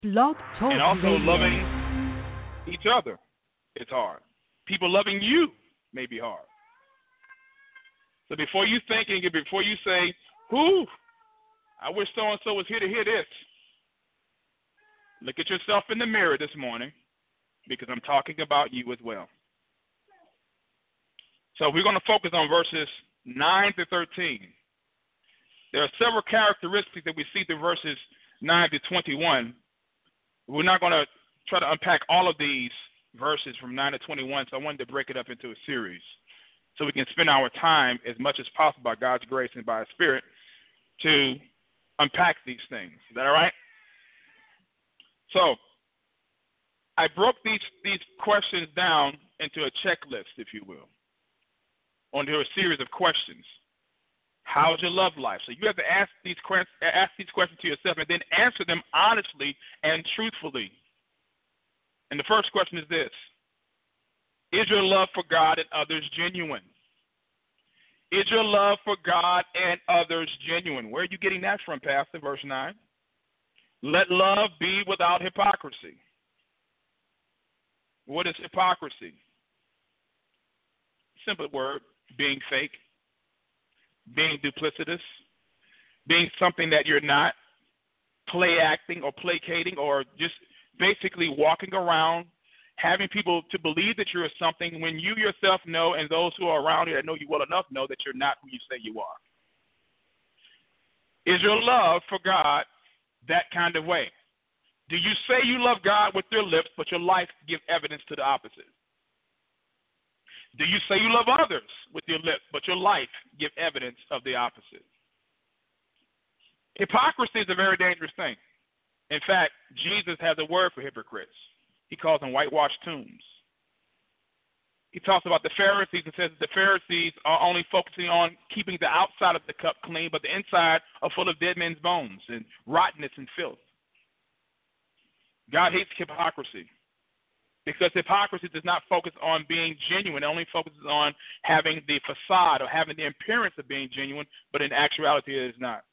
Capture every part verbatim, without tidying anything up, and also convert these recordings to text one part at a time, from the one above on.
Blog Talk And also Radio. loving each other is hard. People loving you may be hard. So before you think and before you say, whoo, I wish so-and-so was here to hear this, look at yourself in the mirror this morning, because I'm talking about you as well. So we're going to focus on verses nine to thirteen. There are several characteristics that we see through verses nine to twenty-one. We're not going to try to unpack all of these verses from nine to twenty-one, so I wanted to break it up into a series so we can spend our time as much as possible by God's grace and by His Spirit to unpack these things. Is that all right? So I broke these, these questions down into a checklist, if you will, onto a series of questions. How's your love life? So you have to ask these, que- ask these questions to yourself and then answer them honestly and truthfully. And the first question is this: is your love for God and others genuine? Is your love for God and others genuine? Where are you getting that from, Pastor? Verse nine. Let love be without hypocrisy. What is hypocrisy? Simple word, being fake, being duplicitous, being something that you're not, play acting or placating, or just basically walking around having people to believe that you're something when you yourself know, and those who are around you that know you well enough know that you're not who you say you are. Is your love for God that kind of way? Do you say you love God with your lips, but your life give evidence to the opposite? Do you say you love others with your lips, but your life give evidence of the opposite? Hypocrisy is a very dangerous thing. In fact, Jesus has a word for hypocrites. He calls them whitewashed tombs. He talks about the Pharisees and says that the Pharisees are only focusing on keeping the outside of the cup clean, but the inside are full of dead men's bones and rottenness and filth. God hates hypocrisy because hypocrisy does not focus on being genuine. It only focuses on having the facade or having the appearance of being genuine, but in actuality it is not.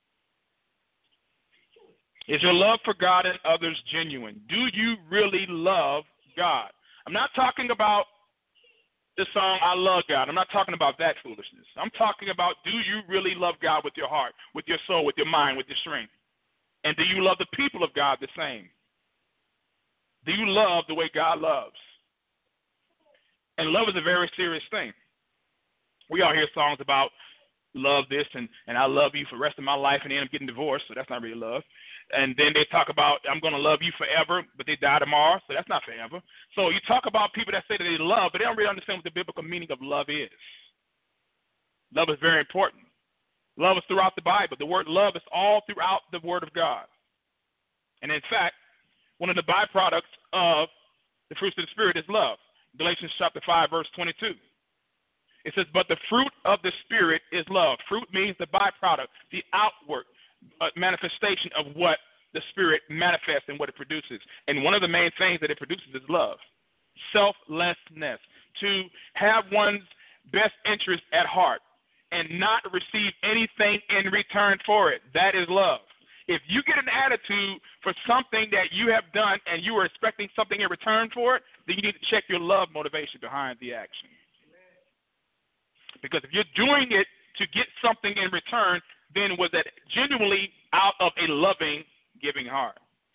Is your love for God and others genuine? Do you really love God? I'm not talking about the song, I Love God. I'm not talking about that foolishness. I'm talking about, do you really love God with your heart, with your soul, with your mind, with your strength? And do you love the people of God the same? Do you love the way God loves? And love is a very serious thing. We all hear songs about love this and, and I love you for the rest of my life, and they end up getting divorced, so that's not really love. And then they talk about, I'm going to love you forever, but they die tomorrow, so that's not forever. So you talk about people that say that they love, but they don't really understand what the biblical meaning of love is. Love is very important. Love is throughout the Bible. The word love is all throughout the Word of God. And in fact, one of the byproducts of the fruits of the Spirit is love. Galatians chapter five, verse twenty-two. It says, but the fruit of the Spirit is love. Fruit means the byproduct, the outward uh, manifestation of what the Spirit manifests and what it produces. And one of the main things that it produces is love. Selflessness. To have one's best interest at heart and not receive anything in return for it. That is love. If you get an attitude for something that you have done and you are expecting something in return for it, then you need to check your love motivation behind the action. Because if you're doing it to get something in return, then was that genuinely out of a loving, giving heart?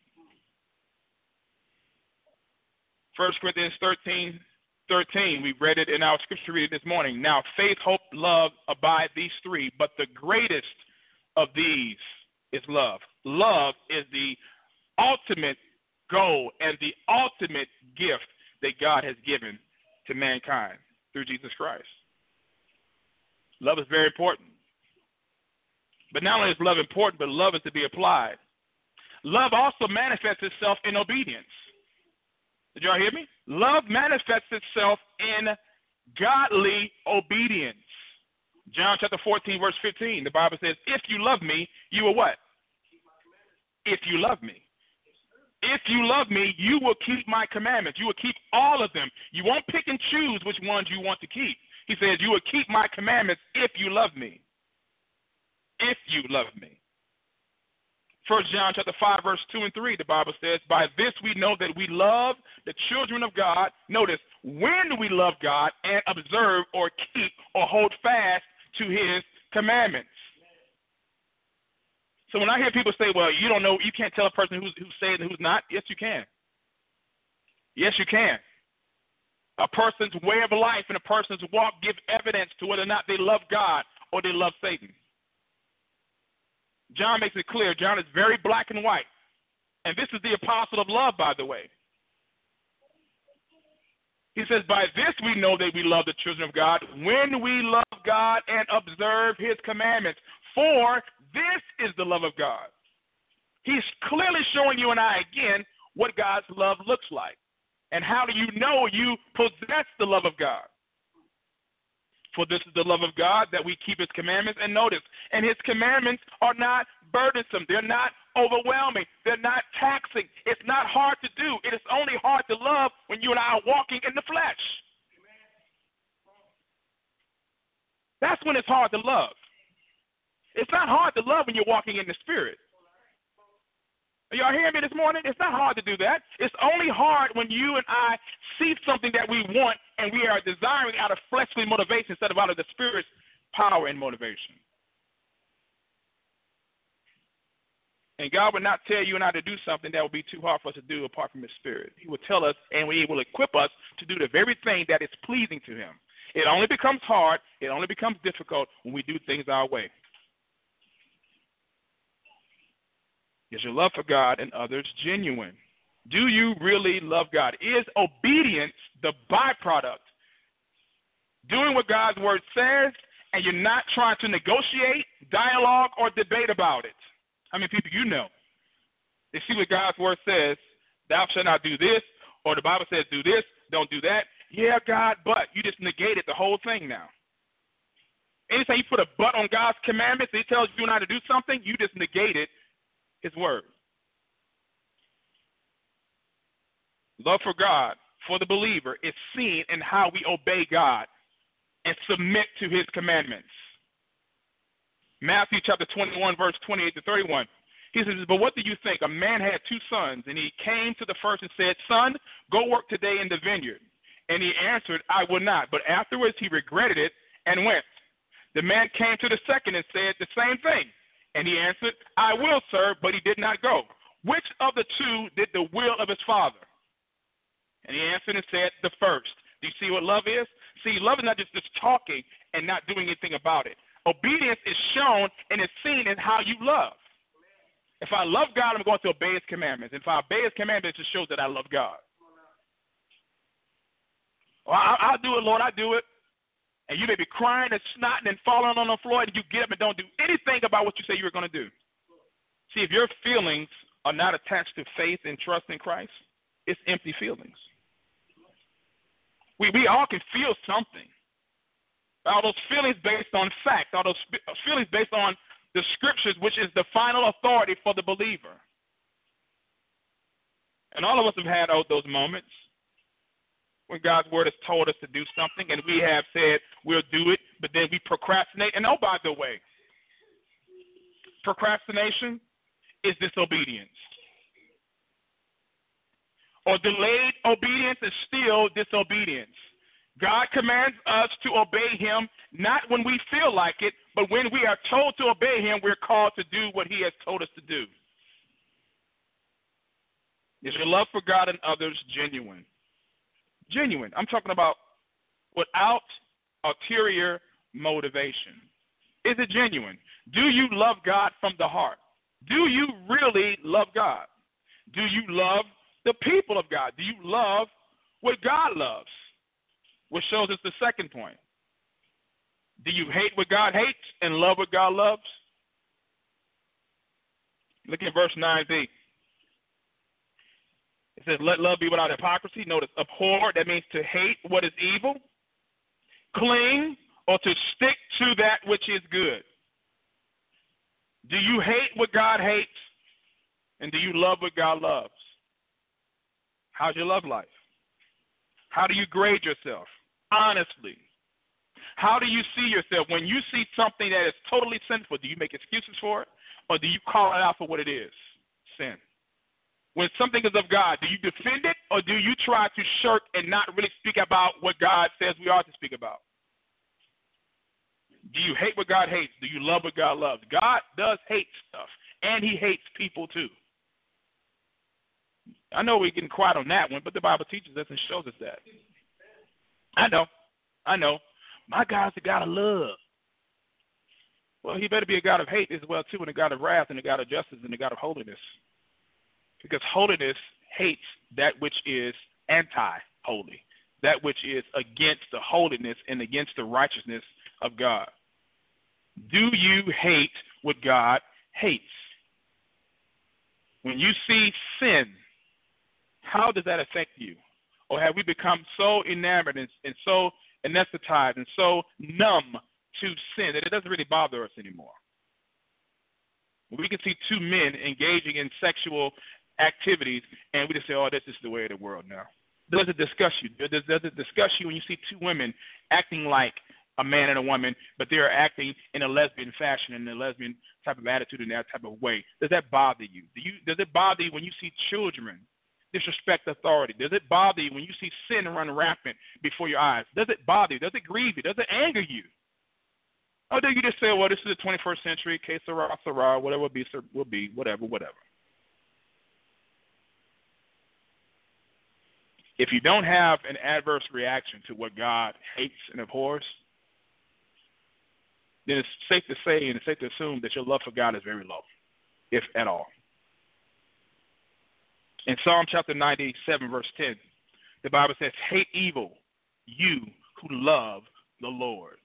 First Corinthians thirteen, thirteen, we read it in our scripture reading this morning. Now, faith, hope, love abide, these three, but the greatest of these is love. Love is the ultimate goal and the ultimate gift that God has given to mankind through Jesus Christ. Love is very important. But not only is love important, but love is to be applied. Love also manifests itself in obedience. Did y'all hear me? Love manifests itself in godly obedience. John chapter fourteen, verse fifteen, the Bible says, if you love me, you will what? If you love me. If you love me, you will keep my commandments. You will keep all of them. You won't pick and choose which ones you want to keep. He says, you will keep my commandments if you love me. If you love me. First John chapter five, verse two and three, the Bible says, by this we know that we love the children of God. Notice, when we love God and observe or keep or hold fast to his commandments. So when I hear people say, well, you don't know, you can't tell a person who's, who's saved and who's not, yes, you can. Yes, you can. A person's way of life and a person's walk give evidence to whether or not they love God or they love Satan. John makes it clear. John is very black and white. And this is the apostle of love, by the way. He says, by this we know that we love the children of God, when we love God and observe his commandments. For this is the love of God. He's clearly showing you and I again what God's love looks like. And how do you know you possess the love of God? For this is the love of God, that we keep his commandments. And notice, and his commandments are not burdensome. They're not overwhelming. They're not taxing. It's not hard to do. It is only hard to love when you and I are walking in the flesh. That's when it's hard to love. It's not hard to love when you're walking in the Spirit. Are y'all hearing me this morning? It's not hard to do that. It's only hard when you and I see something that we want and we are desiring out of fleshly motivation instead of out of the Spirit's power and motivation. And God would not tell you and I to do something that would be too hard for us to do apart from his Spirit. He will tell us and he will equip us to do the very thing that is pleasing to him. It only becomes hard, it only becomes difficult when we do things our way. Is your love for God and others genuine? Do you really love God? Is obedience the byproduct? Doing what God's word says, and you're not trying to negotiate, dialogue, or debate about it. How many people you know? They see what God's word says, thou shalt not do this, or the Bible says do this, don't do that. Yeah, God, but you just negated the whole thing now. Anytime you put a but on God's commandments, he tells you not to do something, you just negated his word. Love for God, for the believer, is seen in how we obey God and submit to his commandments. Matthew chapter twenty-one, verse twenty-eight to thirty-one. He says, but what do you think? A man had two sons, and he came to the first and said, son, go work today in the vineyard. And he answered, I will not. But afterwards he regretted it and went. The man came to the second and said the same thing. And he answered, I will, sir, but he did not go. Which of the two did the will of his father? And he answered and said, the first. Do you see what love is? See, love is not just, just talking and not doing anything about it. Obedience is shown and is seen in how you love. If I love God, I'm going to obey his commandments. If I obey his commandments, it shows that I love God. Well, I'll do it, Lord, I'll do it. And you may be crying and snotting and falling on the floor, and you get up and don't do anything about what you say you were going to do. See, if your feelings are not attached to faith and trust in Christ, it's empty feelings. We, we all can feel something. All those feelings based on fact, all those feelings based on the scriptures, which is the final authority for the believer. And all of us have had those moments when God's word has told us to do something and we have said we'll do it, but then we procrastinate. And oh, by the way, procrastination is disobedience. Or delayed obedience is still disobedience. God commands us to obey him, not when we feel like it, but when we are told to obey him, we're called to do what he has told us to do. Is your love for God and others genuine? Genuine. I'm talking about without ulterior motivation. Is it genuine? Do you love God from the heart? Do you really love God? Do you love the people of God? Do you love what God loves? Which shows us the second point. Do you hate what God hates and love what God loves? Look at verse nine b. It says, let love be without hypocrisy. Notice, abhor, that means to hate what is evil. Cling, or to stick to that which is good. Do you hate what God hates? And do you love what God loves? How's your love life? How do you grade yourself? Honestly. How do you see yourself? When you see something that is totally sinful, do you make excuses for it? or do you call it out for what it is? Sin. When something is of God, do you defend it, or do you try to shirk and not really speak about what God says we ought to speak about? Do you hate what God hates? Do you love what God loves? God does hate stuff, and he hates people too. I know we're getting quiet on that one, but the Bible teaches us and shows us that. I know. I know. My God's a God of love. Well, he better be a God of hate as well, too, and a God of wrath and a God of justice and a God of holiness. Because holiness hates that which is anti-holy, that which is against the holiness and against the righteousness of God. Do you hate what God hates? When you see sin, how does that affect you? Or have we become so enamored and, and so anesthetized and so numb to sin that it doesn't really bother us anymore? We can see two men engaging in sexual activities, and we just say, oh, this is the way of the world now. Does it disgust you? Does, does it disgust you when you see two women acting like a man and a woman, but they are acting in a lesbian fashion, in a lesbian type of attitude, in that type of way? Does that bother you? Do you does it bother you when you see children disrespect authority? Does it bother you when you see sin run rampant before your eyes? Does it bother you? Does it grieve you? Does it anger you? Or do you just say, well, this is the twenty-first century, que sera, sera, whatever will be, will be, whatever, whatever. If you don't have an adverse reaction to what God hates and abhors, then it's safe to say and it's safe to assume that your love for God is very low, if at all. In Psalm chapter ninety-seven, verse ten, the Bible says, hate evil, you who love the Lord.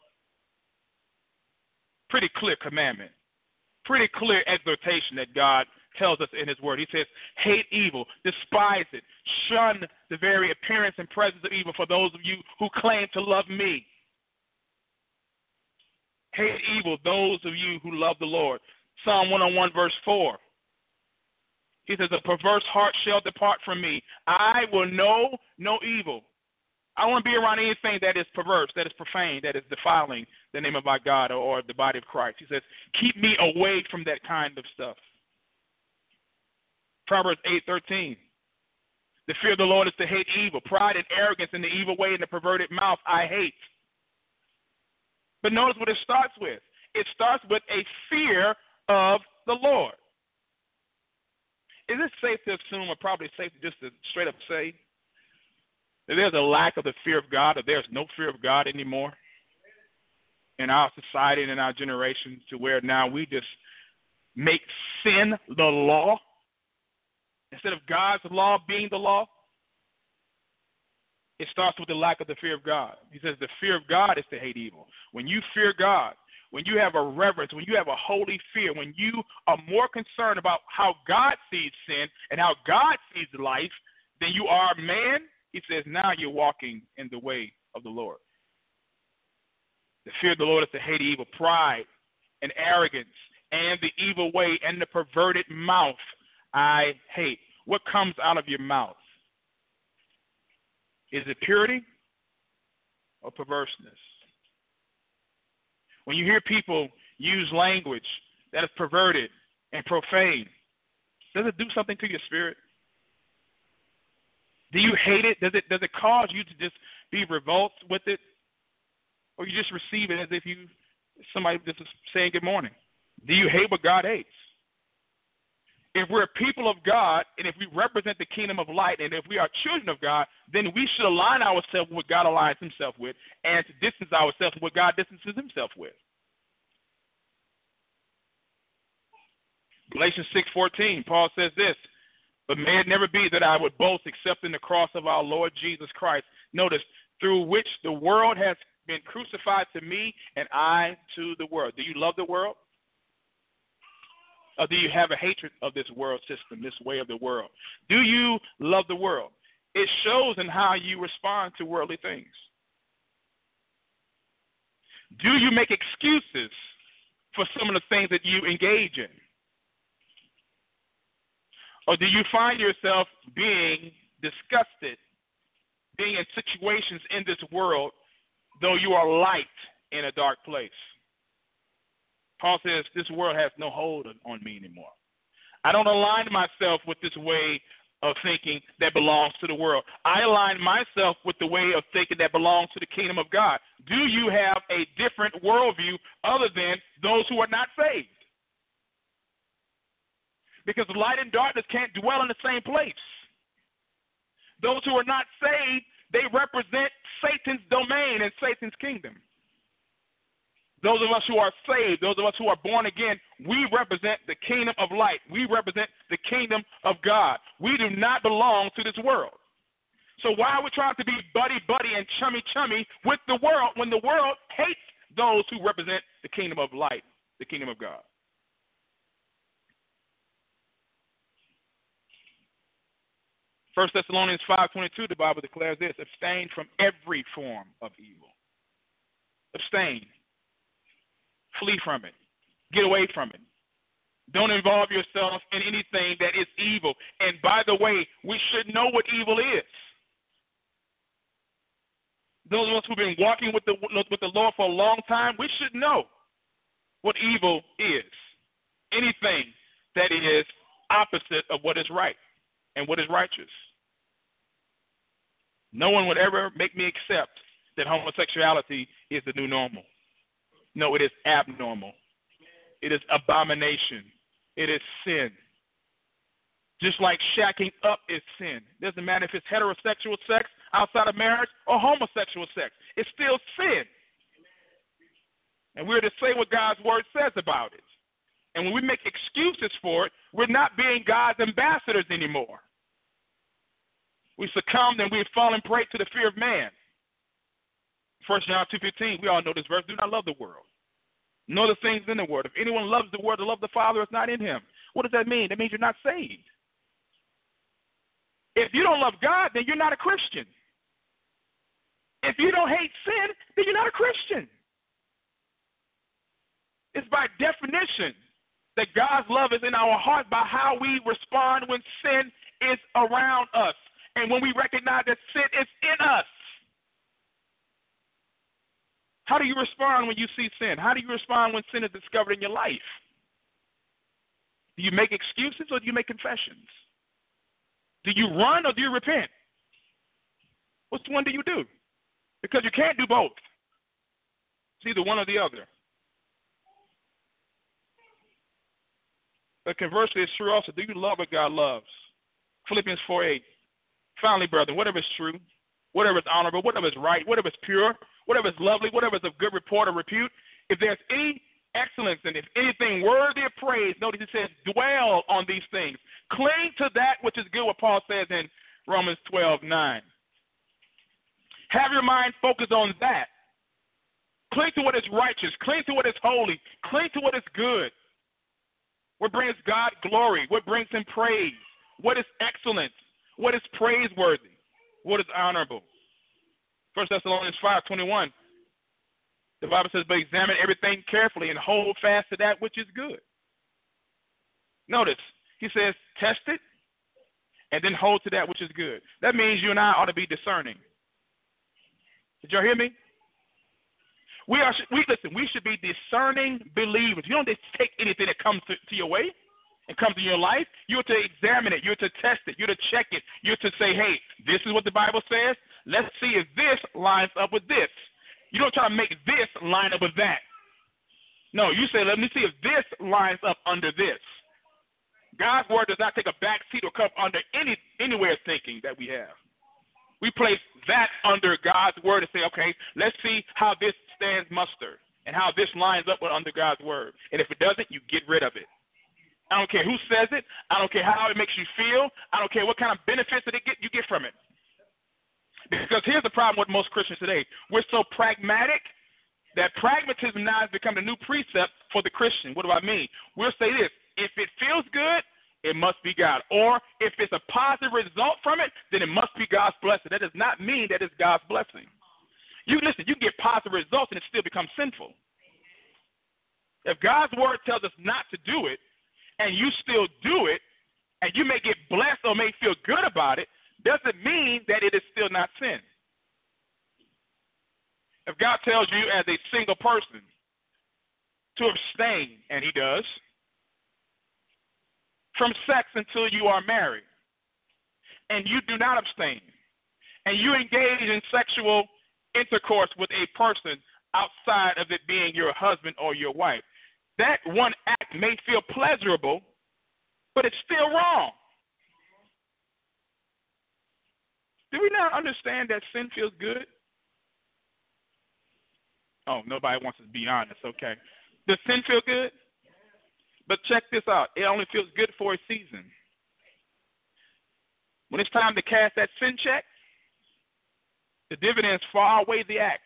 Pretty clear commandment, pretty clear exhortation that God tells us in his word. He says, hate evil, despise it, shun the very appearance and presence of evil for those of you who claim to love me. Hate evil, those of you who love the Lord. Psalm one oh one, verse four. He says, a perverse heart shall depart from me. I will know no evil. I don't want to be around anything that is perverse, that is profane, that is defiling the name of our God or, or the body of Christ. He says, keep me away from that kind of stuff. Proverbs eight thirteen. The fear of the Lord is to hate evil. Pride and arrogance and the evil way and the perverted mouth I hate. But notice what it starts with. It starts with a fear of the Lord. Is it safe to assume, or probably safe just to straight up say, that there's a lack of the fear of God, or there's no fear of God anymore in our society and in our generation, to where now we just make sin the law instead of God's law being the law? It starts with the lack of the fear of God. He says the fear of God is to hate evil. When you fear God, when you have a reverence, when you have a holy fear, when you are more concerned about how God sees sin and how God sees life than you are man, he says now you're walking in the way of the Lord. The fear of the Lord is to hate evil, pride and arrogance and the evil way and the perverted mouth I hate. What comes out of your mouth? Is it purity or perverseness? When you hear people use language that is perverted and profane, does it do something to your spirit? Do you hate it? Does it does it cause you to just be revolted with it? Or you just receive it as if you somebody just is saying good morning? Do you hate what God hates? If we're people of God, and if we represent the kingdom of light, and if we are children of God, then we should align ourselves with what God aligns himself with, and to distance ourselves with what God distances himself with. Galatians six fourteen, Paul says this, but may it never be that I would boast except in the cross of our Lord Jesus Christ. Notice, through which the world has been crucified to me, and I to the world. Do you love the world? Or do you have a hatred of this world system, this way of the world? Do you love the world? It shows in how you respond to worldly things. Do you make excuses for some of the things that you engage in? Or do you find yourself being disgusted, being in situations in this world, though you are light in a dark place? Paul says, this world has no hold on me anymore. I don't align myself with this way of thinking that belongs to the world. I align myself with the way of thinking that belongs to the kingdom of God. Do you have a different worldview other than those who are not saved? Because light and darkness can't dwell in the same place. Those who are not saved, they represent Satan's domain and Satan's kingdom. Those of us who are saved, those of us who are born again, we represent the kingdom of light. We represent the kingdom of God. We do not belong to this world. So why are we trying to be buddy-buddy and chummy-chummy with the world when the world hates those who represent the kingdom of light, the kingdom of God? First Thessalonians five twenty-two, the Bible declares this: abstain from every form of evil. Abstain. Flee from it. Get away from it. Don't involve yourself in anything that is evil. And by the way, we should know what evil is. Those of us who've been walking with the, with the Lord for a long time, we should know what evil is. Anything that is opposite of what is right and what is righteous. No one would ever make me accept that homosexuality is the new normal. No, it is abnormal. It is abomination. It is sin. Just like shacking up is sin. Doesn't matter if it's heterosexual sex outside of marriage or homosexual sex. It's still sin. And we're to say what God's word says about it. And when we make excuses for it, we're not being God's ambassadors anymore. We succumbed and we've fallen prey to the fear of man. First John two fifteen, we all know this verse: do not love the world, nor the things in the world. If anyone loves the world, the love of the Father is not in him. What does that mean? That means you're not saved. If you don't love God, then you're not a Christian. If you don't hate sin, then you're not a Christian. It's by definition that God's love is in our heart by how we respond when sin is around us and when we recognize that sin is in us. How do you respond when you see sin? How do you respond when sin is discovered in your life? Do you make excuses or do you make confessions? Do you run or do you repent? Which one do you do? Because you can't do both. It's either one or the other. But conversely, it's true also. Do you love what God loves? Philippians four eight. Finally, brethren, whatever is true, whatever is honorable, whatever is right, whatever is pure, whatever is lovely, whatever is of good report or repute, if there's any excellence and if anything worthy of praise, notice it says, dwell on these things. Cling to that which is good, what Paul says in Romans twelve nine. Have your mind focused on that. Cling to what is righteous. Cling to what is holy. Cling to what is good. What brings God glory? What brings him praise? What is excellent? What is praiseworthy? What is honorable? First Thessalonians five twenty-one. The Bible says, but examine everything carefully and hold fast to that which is good. Notice, he says, test it and then hold to that which is good. That means you and I ought to be discerning. Did y'all hear me? We are. We listen. We should be discerning believers. You don't just take anything that comes to, to your way and comes in your life. You're to examine it. You're to test it. You're to check it. You're to say, hey, this is what the Bible says. Let's see if this lines up with this. You don't try to make this line up with that. No, you say, let me see if this lines up under this. God's word does not take a back seat or come under any any way of thinking that we have. We place that under God's word and say, okay, let's see how this stands muster and how this lines up with under God's word. And if it doesn't, you get rid of it. I don't care who says it. I don't care how it makes you feel. I don't care what kind of benefits that it get, you get from it. Because here's the problem with most Christians today. We're so pragmatic that pragmatism now has become the new precept for the Christian. What do I mean? We'll say this: if it feels good, it must be God. Or if it's a positive result from it, then it must be God's blessing. That does not mean that it's God's blessing. You listen, you get positive results and it still becomes sinful. If God's word tells us not to do it, and you still do it, and you may get blessed or may feel good about it, doesn't mean that it is still not sin. If God tells you as a single person, to abstain, and he does, from sex until you are married, and you do not abstain, and you engage in sexual intercourse with a person outside of it being your husband or your wife. That one act may feel pleasurable, but it's still wrong. Do we not understand that sin feels good? Oh, nobody wants to be honest. Okay. Does sin feel good? But check this out. It only feels good for a season. When it's time to cash that sin check, the dividends far outweigh the act.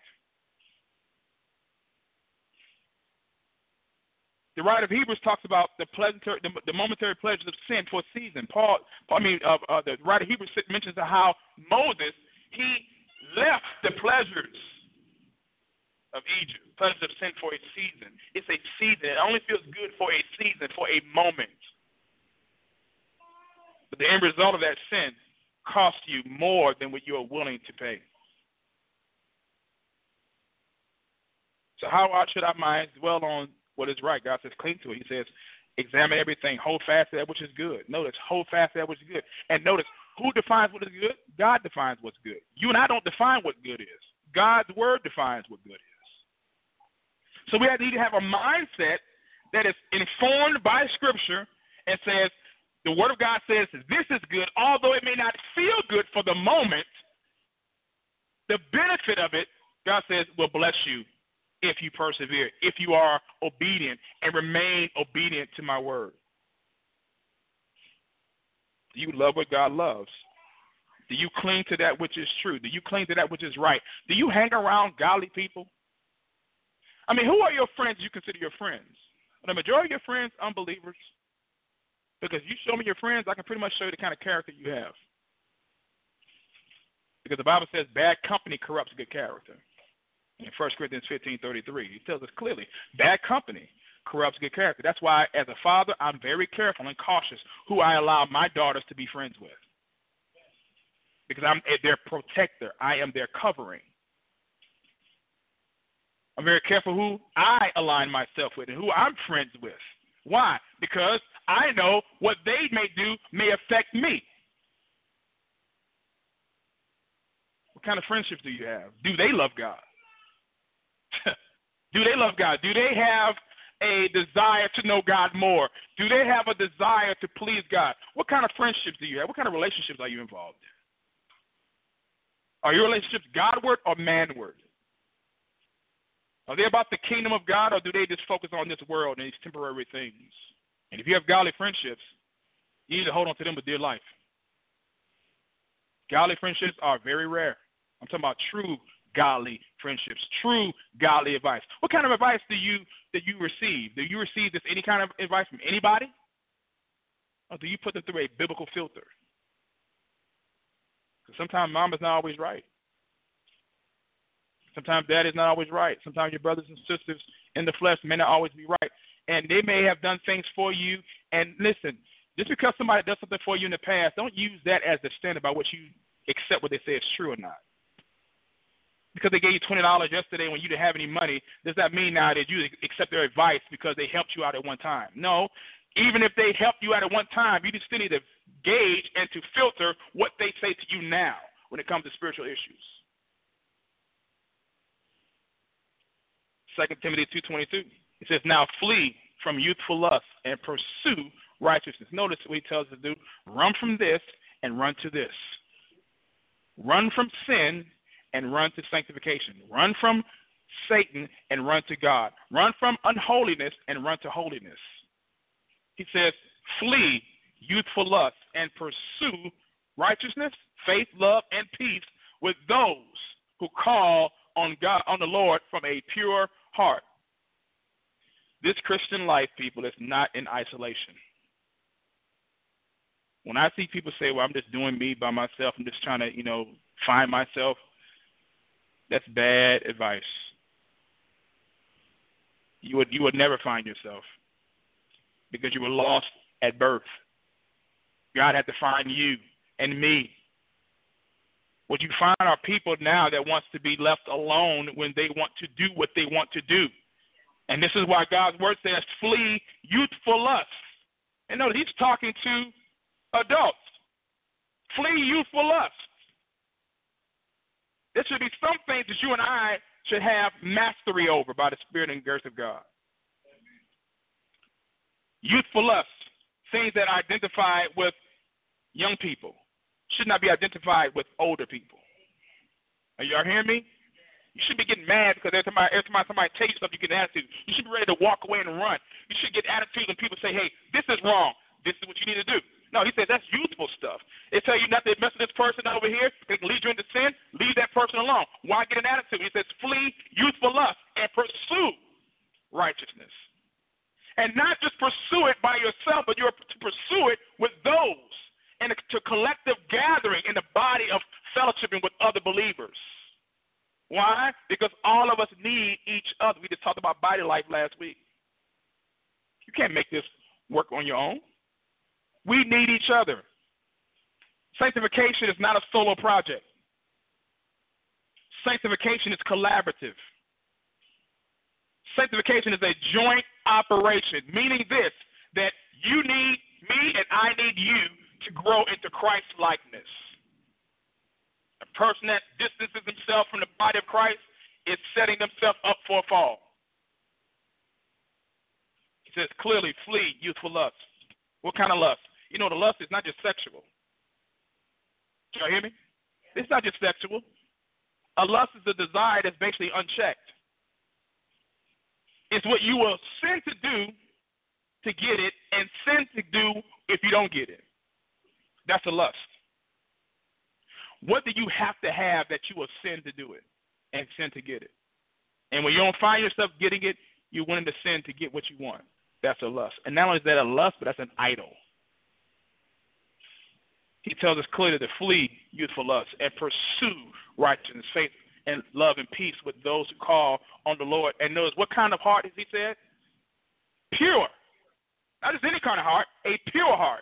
The writer of Hebrews talks about the pleasantary, the, the momentary pleasures of sin for a season. Paul, I mean, uh, uh, the writer of Hebrews mentions how Moses, he left the pleasures of Egypt, pleasures of sin for a season. It's a season. It only feels good for a season, for a moment. But the end result of that sin costs you more than what you are willing to pay. So how should our minds dwell on what is right? God says, cling to it. He says, examine everything. Hold fast to that which is good. Notice, hold fast to that which is good. And notice, who defines what is good? God defines what's good. You and I don't define what good is. God's word defines what good is. So we need to have a mindset that is informed by Scripture and says, the word of God says this is good, although it may not feel good for the moment, the benefit of it, God says, will bless you if you persevere, if you are obedient and remain obedient to my word. Do you love what God loves? Do you cling to that which is true? Do you cling to that which is right? Do you hang around godly people? I mean, who are your friends you consider your friends? Are the majority of your friends unbelievers? Because you show me your friends, I can pretty much show you the kind of character you have. Because the Bible says bad company corrupts good character. In First Corinthians fifteen thirty-three, he tells us clearly, bad company corrupts good character. That's why, as a father, I'm very careful and cautious who I allow my daughters to be friends with. Because I'm their protector. I am their covering. I'm very careful who I align myself with and who I'm friends with. Why? Because I know what they may do may affect me. What kind of friendships do you have? Do they love God? Do they love God? Do they have a desire to know God more? Do they have a desire to please God? What kind of friendships do you have? What kind of relationships are you involved in? Are your relationships Godward or manward? Are they about the kingdom of God, or do they just focus on this world and these temporary things? And if you have godly friendships, you need to hold on to them with dear life. Godly friendships are very rare. I'm talking about true godly friendships, true godly advice. What kind of advice do you that you receive? Do you receive this any kind of advice from anybody? Or do you put them through a biblical filter? Because sometimes mom is not always right. Sometimes dad is not always right. Sometimes your brothers and sisters in the flesh may not always be right. And they may have done things for you. And listen, just because somebody does something for you in the past, don't use that as the standard by which you accept what they say is true or not. Because they gave you twenty dollars yesterday when you didn't have any money, does that mean now that you accept their advice because they helped you out at one time? No. Even if they helped you out at one time, you just still need to gauge and to filter what they say to you now when it comes to spiritual issues. Second Timothy two twenty-two. It says, now flee from youthful lust and pursue righteousness. Notice what he tells us to do. Run from this and run to this. Run from sin and run to sanctification. Run from Satan and run to God. Run from unholiness and run to holiness. He says, flee youthful lust and pursue righteousness, faith, love, and peace with those who call on God, on the Lord from a pure heart. This Christian life, people, is not in isolation. When I see people say, well, I'm just doing me by myself, I'm just trying to, you know, find myself, that's bad advice. You would you would never find yourself because you were lost at birth. God had to find you and me. What you find are people now that wants to be left alone when they want to do what they want to do. And this is why God's word says, flee youthful lust. And notice he's talking to adults. Flee youthful lust. There should be some things that you and I should have mastery over by the Spirit and grace of God. Youthful lust, things that are identified with young people, should not be identified with older people. Are y'all hearing me? You should be getting mad because every time, I, every time somebody tells you something, you get an attitude. You should be ready to walk away and run. You should get attitude when people say, hey, this is wrong. This is what you need to do. No, he says that's youthful stuff. They tell you not to mess with this person over here. They can lead you into sin. Leave that person alone. Why get an attitude? He says flee youthful lust and pursue righteousness. And not just pursue it by yourself, but you're to pursue it with those and to collective gathering in the body of fellowshipping with other believers. Why? Because all of us need each other. We just talked about body life last week. You can't make this work on your own. We need each other. Sanctification is not a solo project. Sanctification is collaborative. Sanctification is a joint operation, meaning this, that you need me and I need you to grow into Christ-likeness. A person that distances himself from the body of Christ is setting themselves up for a fall. He says clearly, flee youthful lust. What kind of lust? You know, the lust is not just sexual. Did y'all hear me? It's not just sexual. A lust is a desire that's basically unchecked. It's what you will sin to do to get it and sin to do if you don't get it. That's a lust. What do you have to have that you will sin to do it and sin to get it? And when you don't find yourself getting it, you're willing to sin to get what you want. That's a lust. And not only is that a lust, but that's an idol. He tells us clearly to flee youthful lust and pursue righteousness, faith, and love and peace with those who call on the Lord. And notice what kind of heart, as he said? Pure. Not just any kind of heart, a pure heart.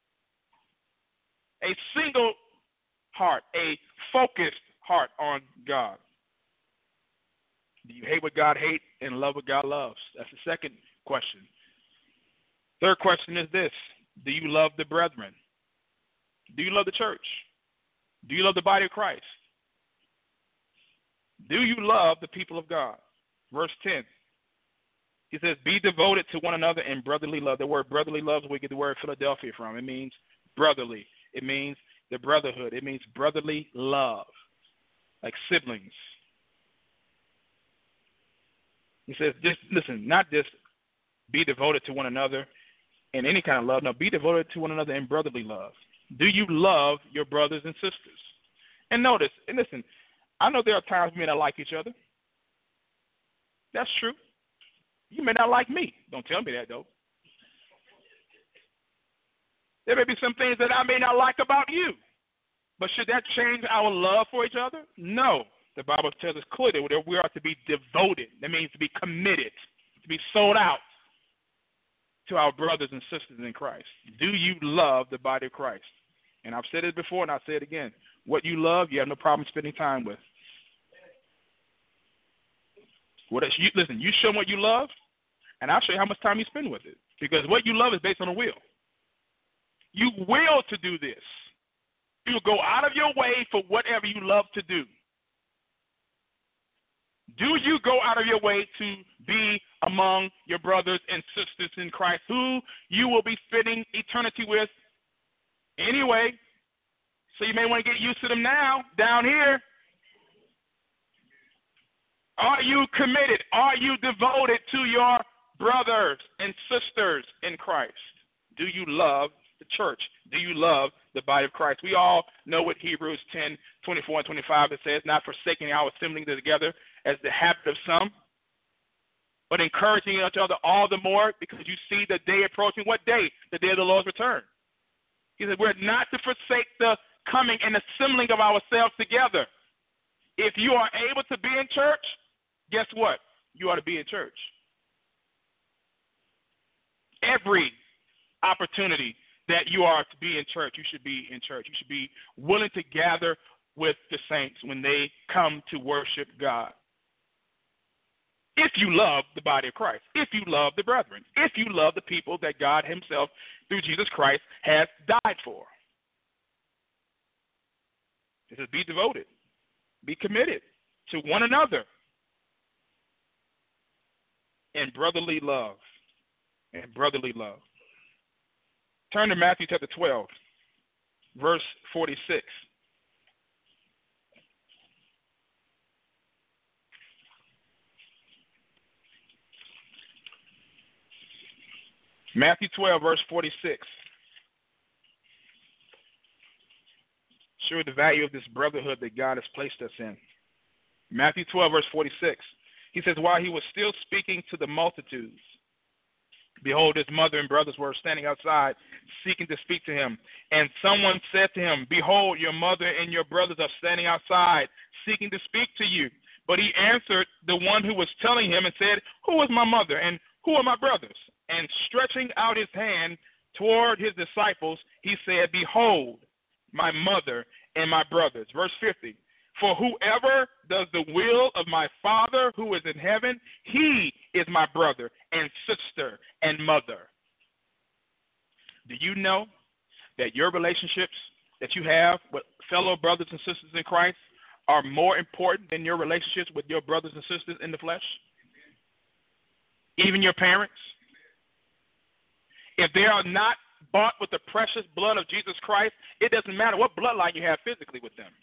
A single heart, a focused heart on God. Do you hate what God hates and love what God loves? That's the second question. Third question is this. Do you love the brethren? Do you love the church? Do you love the body of Christ? Do you love the people of God? Verse ten. He says, be devoted to one another in brotherly love. The word brotherly love is where we get the word Philadelphia from. It means brotherly. It means the brotherhood. It means brotherly love, like siblings. He says, just listen, not just be devoted to one another in any kind of love. No, be devoted to one another in brotherly love. Do you love your brothers and sisters? And notice, and listen, I know there are times we may not like each other. That's true. You may not like me. Don't tell me that, though. There may be some things that I may not like about you. But should that change our love for each other? No. The Bible tells us clearly that we are to be devoted. That means to be committed, to be sold out to our brothers and sisters in Christ. Do you love the body of Christ? And I've said it before and I'll say it again. What you love, you have no problem spending time with. What else? You, listen, you show them what you love, and I'll show you how much time you spend with it. Because what you love is based on a will. You will to do this. You will go out of your way for whatever you love to do. Do you go out of your way to be among your brothers and sisters in Christ who you will be spending eternity with anyway? So you may want to get used to them now, down here. Are you committed? Are you devoted to your brothers and sisters in Christ? Do you love the church? Do you love the body of Christ? We all know what Hebrews ten, twenty-four and twenty-five it says, not forsaking our assembling together as the habit of some, but encouraging each other all the more because you see the day approaching. What day? The day of the Lord's return. He said we're not to forsake the coming and assembling of ourselves together. If you are able to be in church, guess what? You ought to be in church. Every opportunity that you are to be in church, you should be in church. You should be willing to gather with the saints when they come to worship God. If you love the body of Christ, if you love the brethren, if you love the people that God himself, through Jesus Christ, has died for. It says be devoted, be committed to one another in brotherly love, in brotherly love. Turn to Matthew chapter twelve, verse forty-six. Matthew twelve, verse forty-six. Show the value of this brotherhood that God has placed us in. Matthew twelve, verse forty-six. He says, while he was still speaking to the multitudes, behold, his mother and brothers were standing outside, seeking to speak to him. And someone said to him, behold, your mother and your brothers are standing outside, seeking to speak to you. But he answered the one who was telling him and said, who is my mother and who are my brothers? And stretching out his hand toward his disciples, he said, behold, my mother and my brothers. Verse fifty. For whoever does the will of my Father who is in heaven, he is my brother and sister and mother. Do you know that your relationships that you have with fellow brothers and sisters in Christ are more important than your relationships with your brothers and sisters in the flesh? Even your parents? If they are not bought with the precious blood of Jesus Christ, it doesn't matter what bloodline you have physically with them.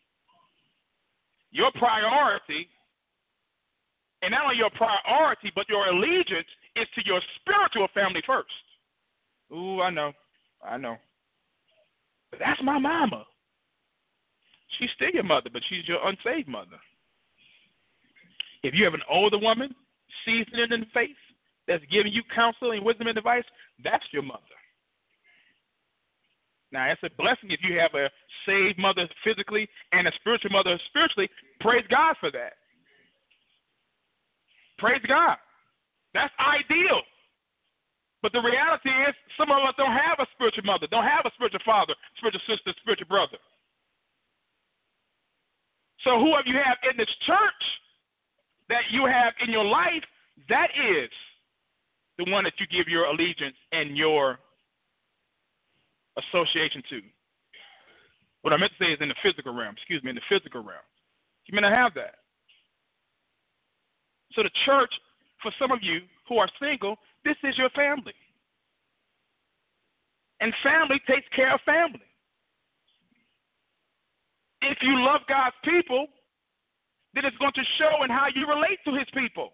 Your priority, and not only your priority, but your allegiance is to your spiritual family first. Ooh, I know. I know. But that's my mama. She's still your mother, but she's your unsaved mother. If you have an older woman, seasoned in the faith, that's giving you counsel and wisdom and advice, that's your mother. Now, it's a blessing if you have a saved mother physically and a spiritual mother spiritually. Praise God for that. Praise God. That's ideal. But the reality is some of us don't have a spiritual mother, don't have a spiritual father, spiritual sister, spiritual brother. So whoever you have in this church that you have in your life, that is the one that you give your allegiance and your association to. What I meant to say is in the physical realm, excuse me, in the physical realm. You may not have that. So the church, for some of you who are single, this is your family. And family takes care of family. If you love God's people, then it's going to show in how you relate to his people.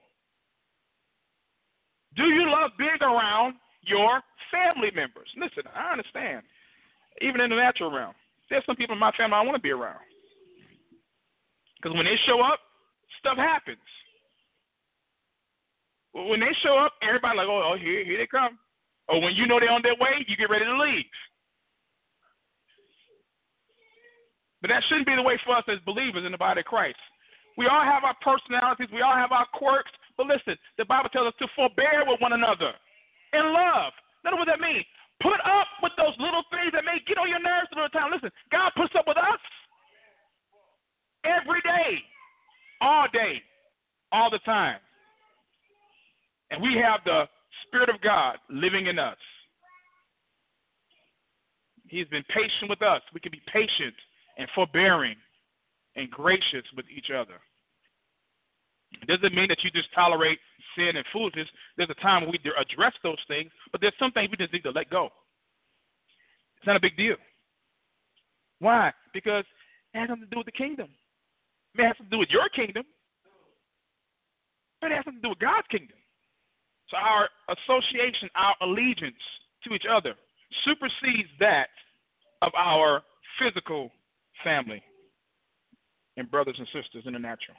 Do you love being around your family members? Listen, I understand. Even in the natural realm, there's some people in my family I want to be around. Because when they show up, stuff happens. When they show up, everybody like, oh, oh here, here they come. Or when you know they're on their way, you get ready to leave. But that shouldn't be the way for us as believers in the body of Christ. We all have our personalities. We all have our quirks. But listen, the Bible tells us to forbear with one another in love. Now, what does that mean? Put up with those little things that may get on your nerves a little time. Listen, God puts up with us every day, all day, all the time. And we have the Spirit of God living in us. He's been patient with us. We can be patient and forbearing and gracious with each other. It doesn't mean that you just tolerate sin and foolishness. There's a time when we address those things, but there's some things we just need to let go. It's not a big deal. Why? Because it has something to do with the kingdom. It may have something to do with your kingdom, but it has something to do with God's kingdom. So our association, our allegiance to each other supersedes that of our physical family and brothers and sisters in the natural.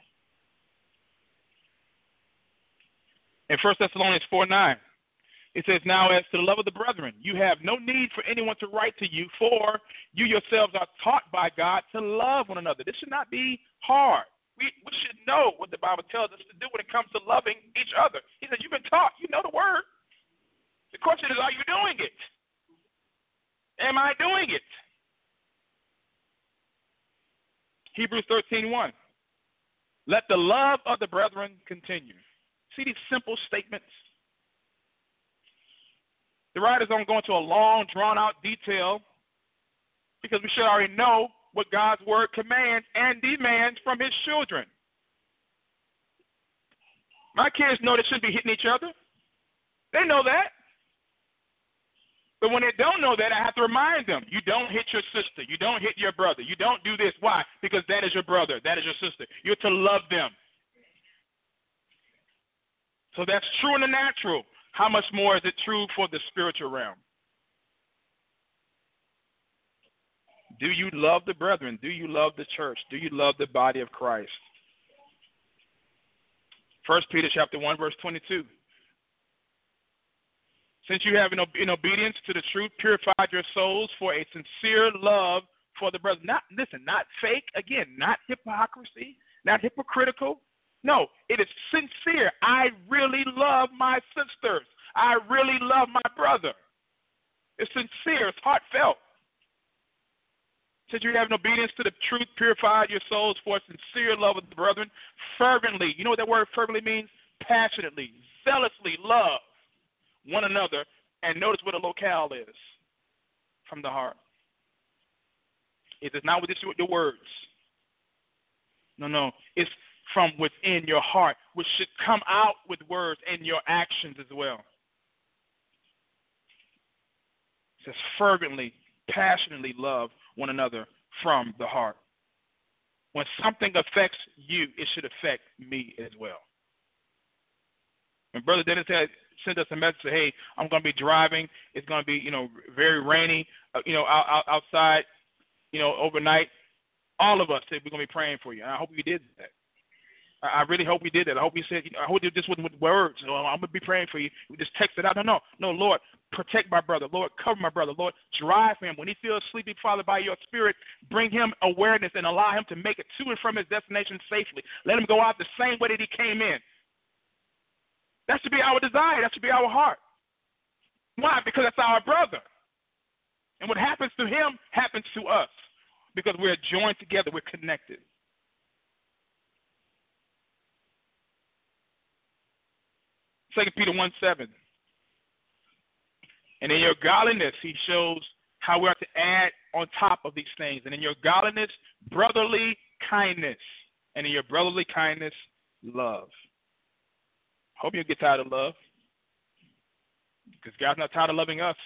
In First Thessalonians four nine, it says, now as to the love of the brethren, you have no need for anyone to write to you, for you yourselves are taught by God to love one another. This should not be hard. We, we should know what the Bible tells us to do when it comes to loving each other. He said, you've been taught. You know the word. The question is, are you doing it? Am I doing it? Hebrews thirteen one. Let the love of the brethren continue. See these simple statements? The writers don't go into a long, drawn-out detail because we should already know what God's word commands and demands from his children. My kids know they shouldn't be hitting each other. They know that. But when they don't know that, I have to remind them, you don't hit your sister. You don't hit your brother. You don't do this. Why? Because that is your brother. That is your sister. You're to love them. So that's true in the natural. How much more is it true for the spiritual realm? Do you love the brethren? Do you love the church? Do you love the body of Christ? First Peter chapter one, verse twenty-two. Since you have, in obedience to the truth, purified your souls for a sincere love for the brethren. Not, listen, not fake, again, not hypocrisy, not hypocritical. No, it is sincere. I really love my sisters. I really love my brother. It's sincere. It's heartfelt. Since you have in obedience to the truth, purified your souls for a sincere love of the brethren, fervently. You know what that word fervently means? Passionately, zealously love one another. And notice what a locale is. From the heart. It is not with the words. No, no. It's from within your heart, which should come out with words and your actions as well. It says fervently, passionately love one another from the heart. When something affects you, it should affect me as well. When Brother Dennis had sent us a message, say, hey, I'm going to be driving. It's going to be, you know, very rainy, uh, you know, out, out, outside, you know, overnight. All of us said we're going to be praying for you. And I hope you did that. I really hope we did that. I hope we said, you know, I hope this wasn't with words. You know, I'm going to be praying for you. We just text it out. No, no. No, Lord, protect my brother. Lord, cover my brother. Lord, drive him. When he feels sleepy, Father, by your spirit, bring him awareness and allow him to make it to and from his destination safely. Let him go out the same way that he came in. That should be our desire. That should be our heart. Why? Because that's our brother. And what happens to him happens to us because we're joined together. We're connected. Second Peter one seven. And in your godliness, he shows how we are to add on top of these things. And in your godliness, brotherly kindness. And in your brotherly kindness, love. Hope you get tired of love. Because God's not tired of loving us.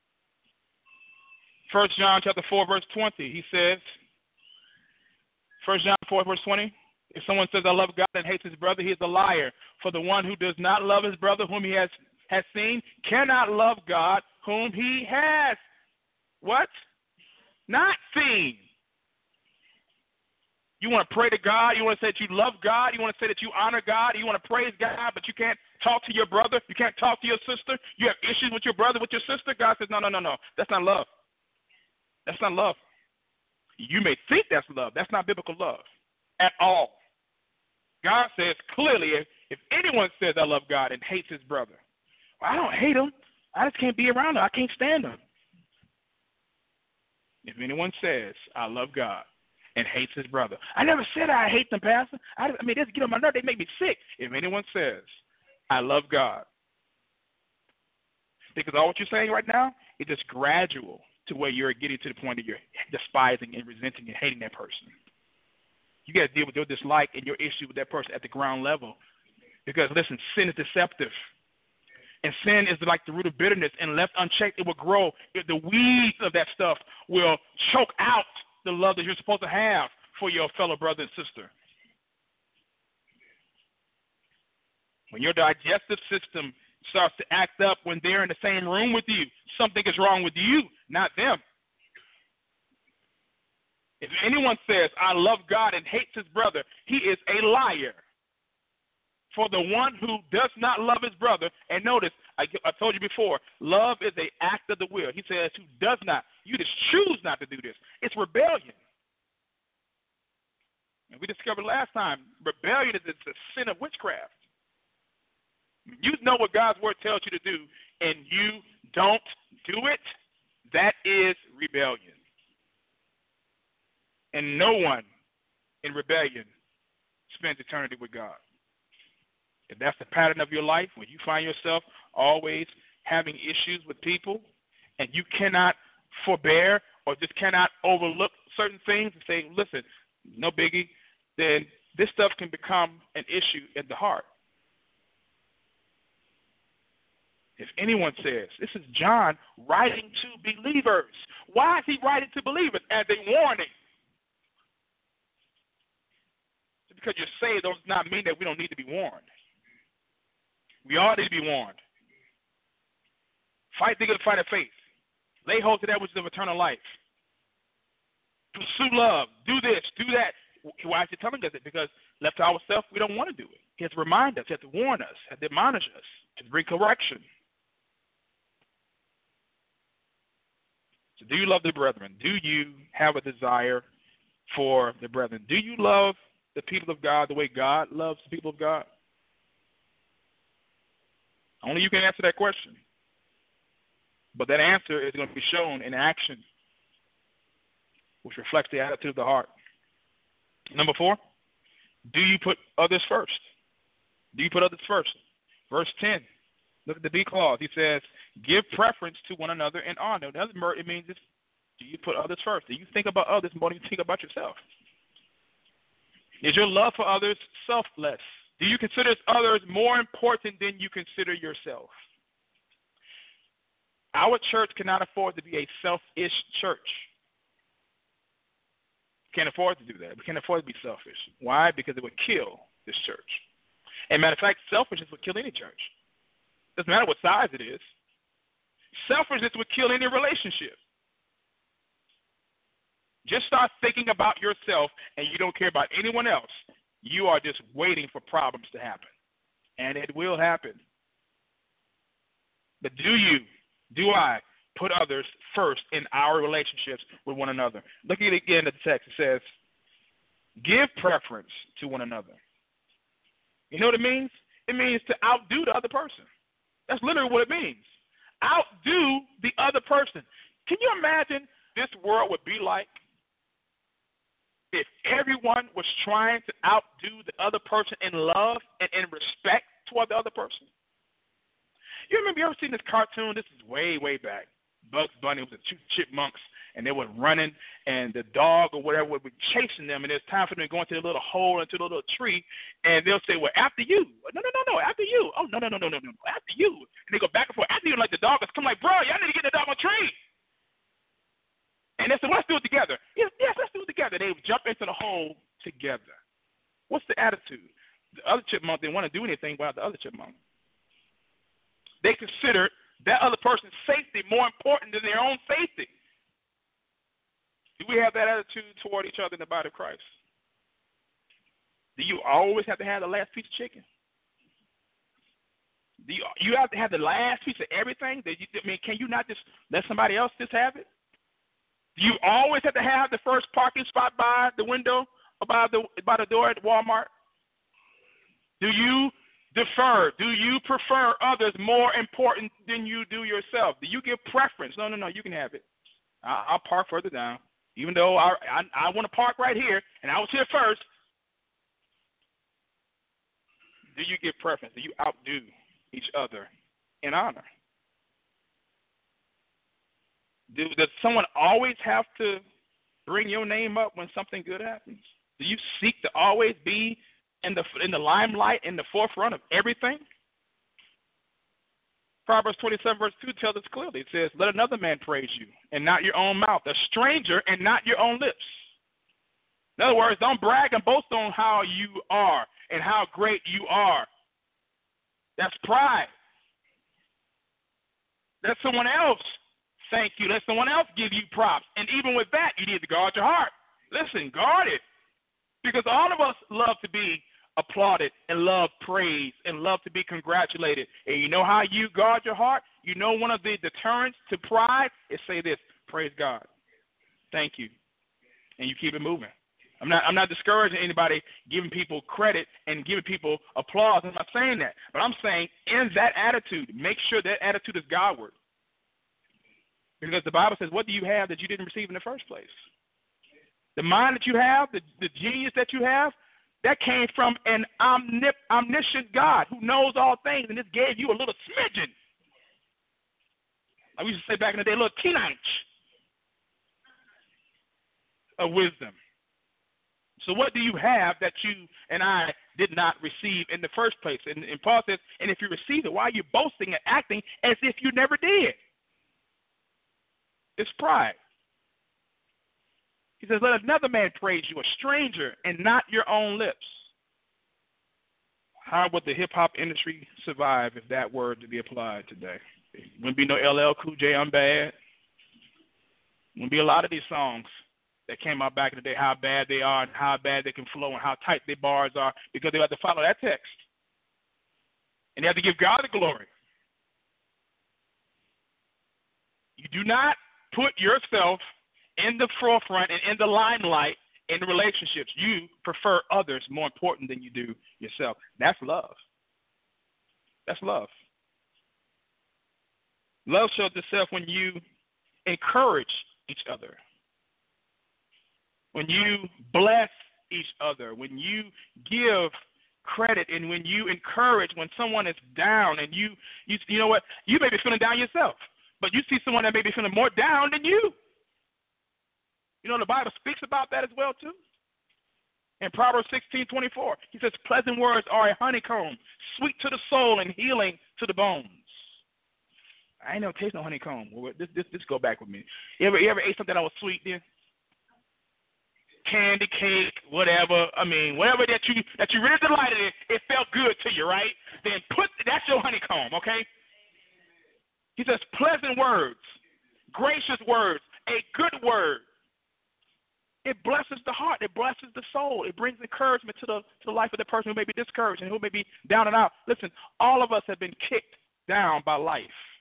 First John chapter four, verse twenty, he says, First John four, verse twenty, if someone says, I love God and hates his brother, he is a liar. For the one who does not love his brother whom he has, has seen cannot love God whom he has, what? Not seen. You want to pray to God. You want to say that you love God. You want to say that you honor God. You want to praise God, but you can't talk to your brother. You can't talk to your sister. You have issues with your brother, with your sister. God says, no, no, no, no. That's not love. That's not love. You may think that's love. That's not biblical love at all. God says clearly, if, if anyone says I love God and hates his brother, well, I don't hate him. I just can't be around him. I can't stand him. If anyone says I love God and hates his brother, I never said I hate them, Pastor. I, I mean, they get on my nerve. They make me sick. If anyone says I love God, because all what you're saying right now is just gradual to where you're getting to the point that you're despising and resenting and hating that person. You got to deal with your dislike and your issue with that person at the ground level. Because, listen, sin is deceptive. And sin is like the root of bitterness. And left unchecked, it will grow. The weeds of that stuff will choke out the love that you're supposed to have for your fellow brother and sister. When your digestive system starts to act up when they're in the same room with you, something is wrong with you, not them. If anyone says, I love God and hates his brother, he is a liar. For the one who does not love his brother, and notice, I, I told you before, love is an act of the will. He says, who does not. You just choose not to do this. It's rebellion. And we discovered last time, rebellion is it's a sin of witchcraft. You know what God's word tells you to do, and you don't do it, that is rebellion. And no one in rebellion spends eternity with God. If that's the pattern of your life, when you find yourself always having issues with people and you cannot forbear or just cannot overlook certain things and say, listen, no biggie, then this stuff can become an issue in the heart. If anyone says, this is John writing to believers. Why is he writing to believers? As a warning. Just because you're saved does not mean that we don't need to be warned. We all need to be warned. Fight the good fight of faith. Lay hold to that which is of eternal life. Pursue love. Do this. Do that. Why is he telling us it? Because left to ourselves, we don't want to do it. He has to remind us. He has to warn us. He has to admonish us. To bring correction. So do you love the brethren? Do you have a desire for the brethren? Do you love the people of God the way God loves the people of God? Only you can answer that question. But that answer is going to be shown in action, which reflects the attitude of the heart. Number four, do you put others first? Do you put others first? Verse ten, look at the B clause. He says, give preference to one another in honor. In other words, it means, this, do you put others first? Do you think about others more than you think about yourself? Is your love for others selfless? Do you consider others more important than you consider yourself? Our church cannot afford to be a selfish church. Can't afford to do that. We can't afford to be selfish. Why? Because it would kill this church. And matter of fact, selfishness would kill any church. Doesn't matter what size it is. Selfishness would kill any relationship. Just start thinking about yourself and you don't care about anyone else. You are just waiting for problems to happen. And it will happen. But do you, do I, put others first in our relationships with one another? Look at it again at the text. It says, give preference to one another. You know what it means? It means to outdo the other person. That's literally what it means. Outdo the other person. Can you imagine this world would be like if everyone was trying to outdo the other person in love and in respect toward the other person? You remember, you ever seen this cartoon? This is way, way back. Bugs Bunny was the two chipmunks, and they were running, and the dog or whatever would be chasing them, and there's time for them to go into a little hole, into a little tree, and they'll say, well, after you. No, no, no, no, after you. Oh, no, no, no, no, no, no, after you. And they go back and forth. After you, like the dog is come like, bro, y'all need to get the dog on a tree. And they said, well, let's do it together. Yes, yes, let's do it together. They would jump into the hole together. What's the attitude? The other chipmunk didn't want to do anything without the other chipmunk. They considered that other person's safety more important than their own safety. Do we have that attitude toward each other in the body of Christ? Do you always have to have the last piece of chicken? Do you, you have to have the last piece of everything? That you, I mean, can you not just let somebody else just have it? Do you always have to have the first parking spot by the window or by the, by the door at Walmart? Do you defer? Do you prefer others more important than you do yourself? Do you give preference? No, no, no, you can have it. I, I'll park further down. Even though I, I, I want to park right here, and I was here first. Do you give preference? Do you outdo each other in honor? Do, does someone always have to bring your name up when something good happens? Do you seek to always be in the in the limelight, in the forefront of everything? Proverbs twenty-seven, verse two tells us clearly. It says, let another man praise you, and not your own mouth, a stranger, and not your own lips. In other words, don't brag and boast on how you are and how great you are. That's pride. Let someone else thank you. Let someone else give you props. And even with that, you need to guard your heart. Listen, guard it. Because all of us love to be applauded and love praise and love to be congratulated. And you know how you guard your heart? You know one of the deterrents to pride is say this, praise God. Thank you. And you keep it moving. I'm not I'm not discouraging anybody giving people credit and giving people applause. I'm not saying that. But I'm saying in that attitude, make sure that attitude is Godward. Because the Bible says, what do you have that you didn't receive in the first place? The mind that you have, the, the genius that you have, That came from an omnip- omniscient God who knows all things, and this gave you a little smidgen. Like we used to say back in the day, a little teenage of wisdom. So what do you have that you and I did not receive in the first place? And, and Paul says, and if you receive it, why are you boasting and acting as if you never did? It's pride. He says, let another man praise you, a stranger, and not your own lips. How would the hip-hop industry survive if that were to be applied today? There wouldn't be no L L Cool J, I'm bad. Wouldn't be a lot of these songs that came out back in the day, how bad they are and how bad they can flow and how tight their bars are, because they have to follow that text. And they have to give God the glory. You do not put yourself in the forefront and in the limelight in the relationships. You prefer others more important than you do yourself. That's love. That's love. Love shows itself when you encourage each other, when you bless each other, when you give credit, and when you encourage when someone is down, and you, you, you know what, you may be feeling down yourself, but you see someone that may be feeling more down than you. You know, the Bible speaks about that as well, too. In Proverbs sixteen twenty-four, he says, pleasant words are a honeycomb, sweet to the soul and healing to the bones. I ain't never tasted no honeycomb. Well, this, this, this go back with me. You ever, you ever ate something that was sweet then? Candy, cake, whatever. I mean, whatever that you that you really delighted in, it felt good to you, right? Then put that's your honeycomb, okay? He says, pleasant words, gracious words, a good word. It blesses the heart. It blesses the soul. It brings encouragement to the to the life of the person who may be discouraged and who may be down and out. Listen, all of us have been kicked down by life.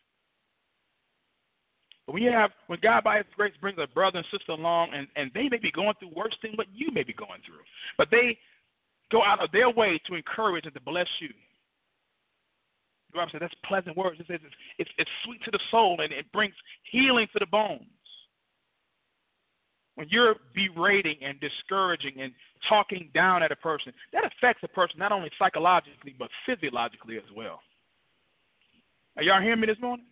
But when you have, when God by His grace brings a brother and sister along, and, and they may be going through worse than what you may be going through, but they go out of their way to encourage and to bless you. The Bible says that's pleasant words. It says it's, it's, it's sweet to the soul, and it brings healing to the bones. When you're berating and discouraging and talking down at a person, that affects a person not only psychologically but physiologically as well. Are y'all hearing me this morning?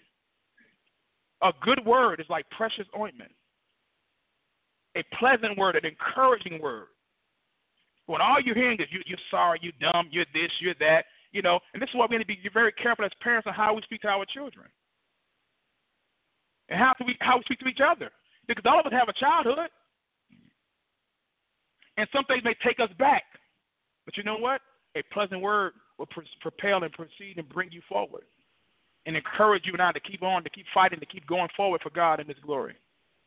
A good word is like precious ointment. A pleasant word, an encouraging word. When all you're hearing is you, you're sorry, you're dumb, you're this, you're that, you know, and this is why we need to be very careful as parents on how we speak to our children. And how, we, how we speak to each other. Because all of us have a childhood. And some things may take us back. But you know what? A pleasant word will propel and proceed and bring you forward. And encourage you and I to keep on, to keep fighting, to keep going forward for God and His glory.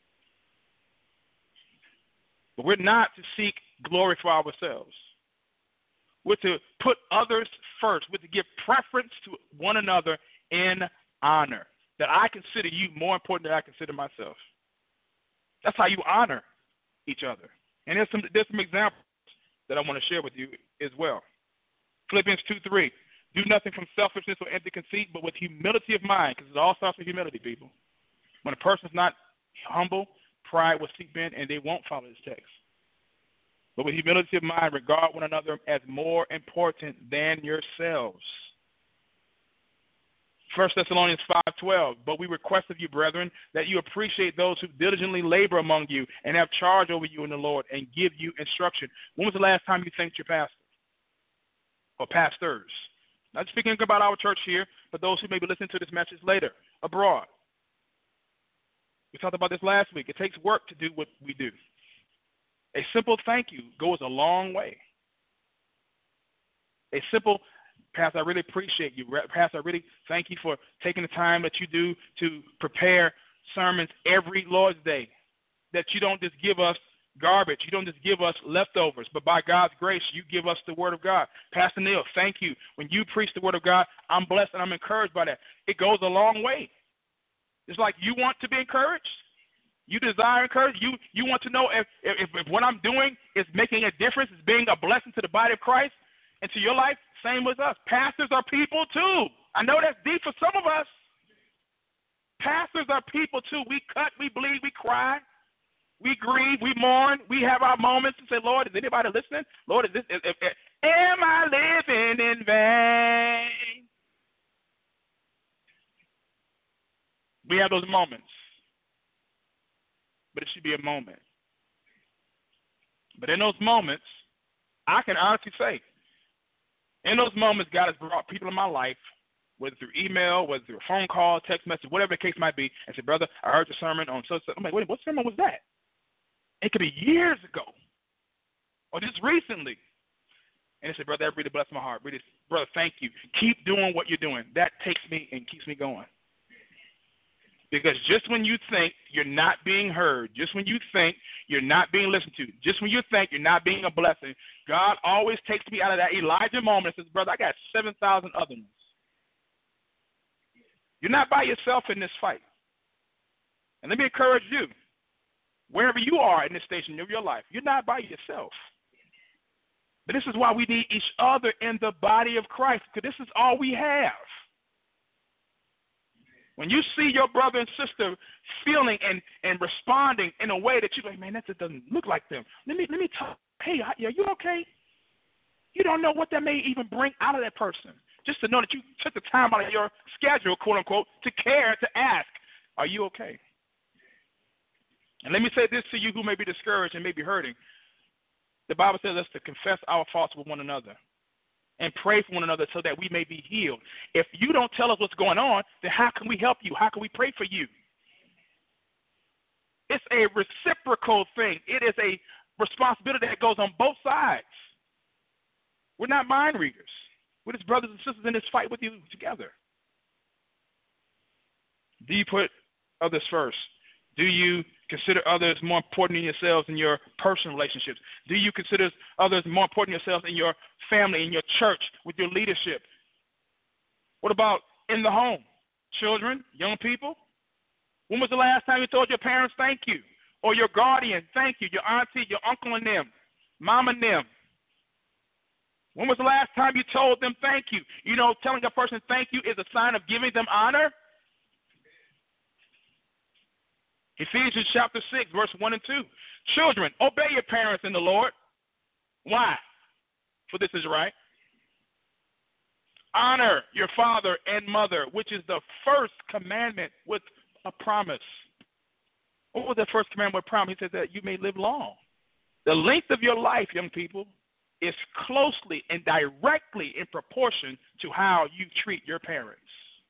But we're not to seek glory for ourselves. We're to put others first. We're to give preference to one another in honor. That I consider you more important than I consider myself. That's how you honor each other. And there's some, there's some examples that I want to share with you as well. Philippians two three. Do nothing from selfishness or empty conceit, but with humility of mind, because it all starts with humility, people. When a person's not humble, pride will seep in, and they won't follow this text. But with humility of mind, regard one another as more important than yourselves. First Thessalonians five twelve. But we request of you, brethren, that you appreciate those who diligently labor among you and have charge over you in the Lord and give you instruction. When was the last time you thanked your pastor or pastors? Not speaking about our church here, but those who may be listening to this message later, abroad. We talked about this last week. It takes work to do what we do. A simple thank you goes a long way. A simple, Pastor, I really appreciate you. Pastor, I really thank you for taking the time that you do to prepare sermons every Lord's Day, that you don't just give us garbage. You don't just give us leftovers, but by God's grace, you give us the Word of God. Pastor Neil, thank you. When you preach the Word of God, I'm blessed and I'm encouraged by that. It goes a long way. It's like you want to be encouraged. You desire encouragement. You, you want to know if, if, if what I'm doing is making a difference, is being a blessing to the body of Christ and to your life. Same with us. Pastors are people too. I know that's deep for some of us. Pastors are people too. We cut, we bleed, we cry. We grieve, we mourn, we have our moments and say, Lord, is anybody listening? Lord, is this, is, is, is, am I living in vain? We have those moments, but it should be a moment. But in those moments, I can honestly say, in those moments, God has brought people in my life, whether through email, whether through a phone call, text message, whatever the case might be, and said, brother, I heard your sermon on so, so. I'm like, wait, what sermon was that? It could be years ago or just recently. And they said, brother, that really blessed my heart. Really, brother, thank you. Keep doing what you're doing. That takes me and keeps me going. Because just when you think you're not being heard, just when you think you're not being listened to, just when you think you're not being a blessing, God always takes me out of that Elijah moment and says, brother, I got seven thousand other ones. You're not by yourself in this fight. And let me encourage you, wherever you are in this station of your life, you're not by yourself. But this is why we need each other in the body of Christ, because this is all we have. When you see your brother and sister feeling and, and responding in a way that you're like, man, that just doesn't look like them. Let me let me talk. Hey, are you okay? You don't know what that may even bring out of that person. Just to know that you took the time out of your schedule, quote unquote, to care, to ask, are you okay? And let me say this to you who may be discouraged and may be hurting. The Bible says us to confess our faults with one another and pray for one another so that we may be healed. If you don't tell us what's going on, then how can we help you? How can we pray for you? It's a reciprocal thing. It is a responsibility that goes on both sides. We're not mind readers. We're just brothers and sisters in this fight with you together. Do you put others first? Do you consider others more important than yourselves in your personal relationships? Do you consider others more important than yourselves in your family, in your church, with your leadership? What about in the home? Children, young people? When was the last time you told your parents thank you? Or your guardian, thank you, your auntie, your uncle and them, mom and them? When was the last time you told them thank you? You know, telling a person thank you is a sign of giving them honor. Ephesians chapter six, verse one and two. Children, obey your parents in the Lord. Why? For this is right. Honor your father and mother, which is the first commandment with a promise. What was the first commandment with a promise? He said that you may live long. The length of your life, young people, is closely and directly in proportion to how you treat your parents.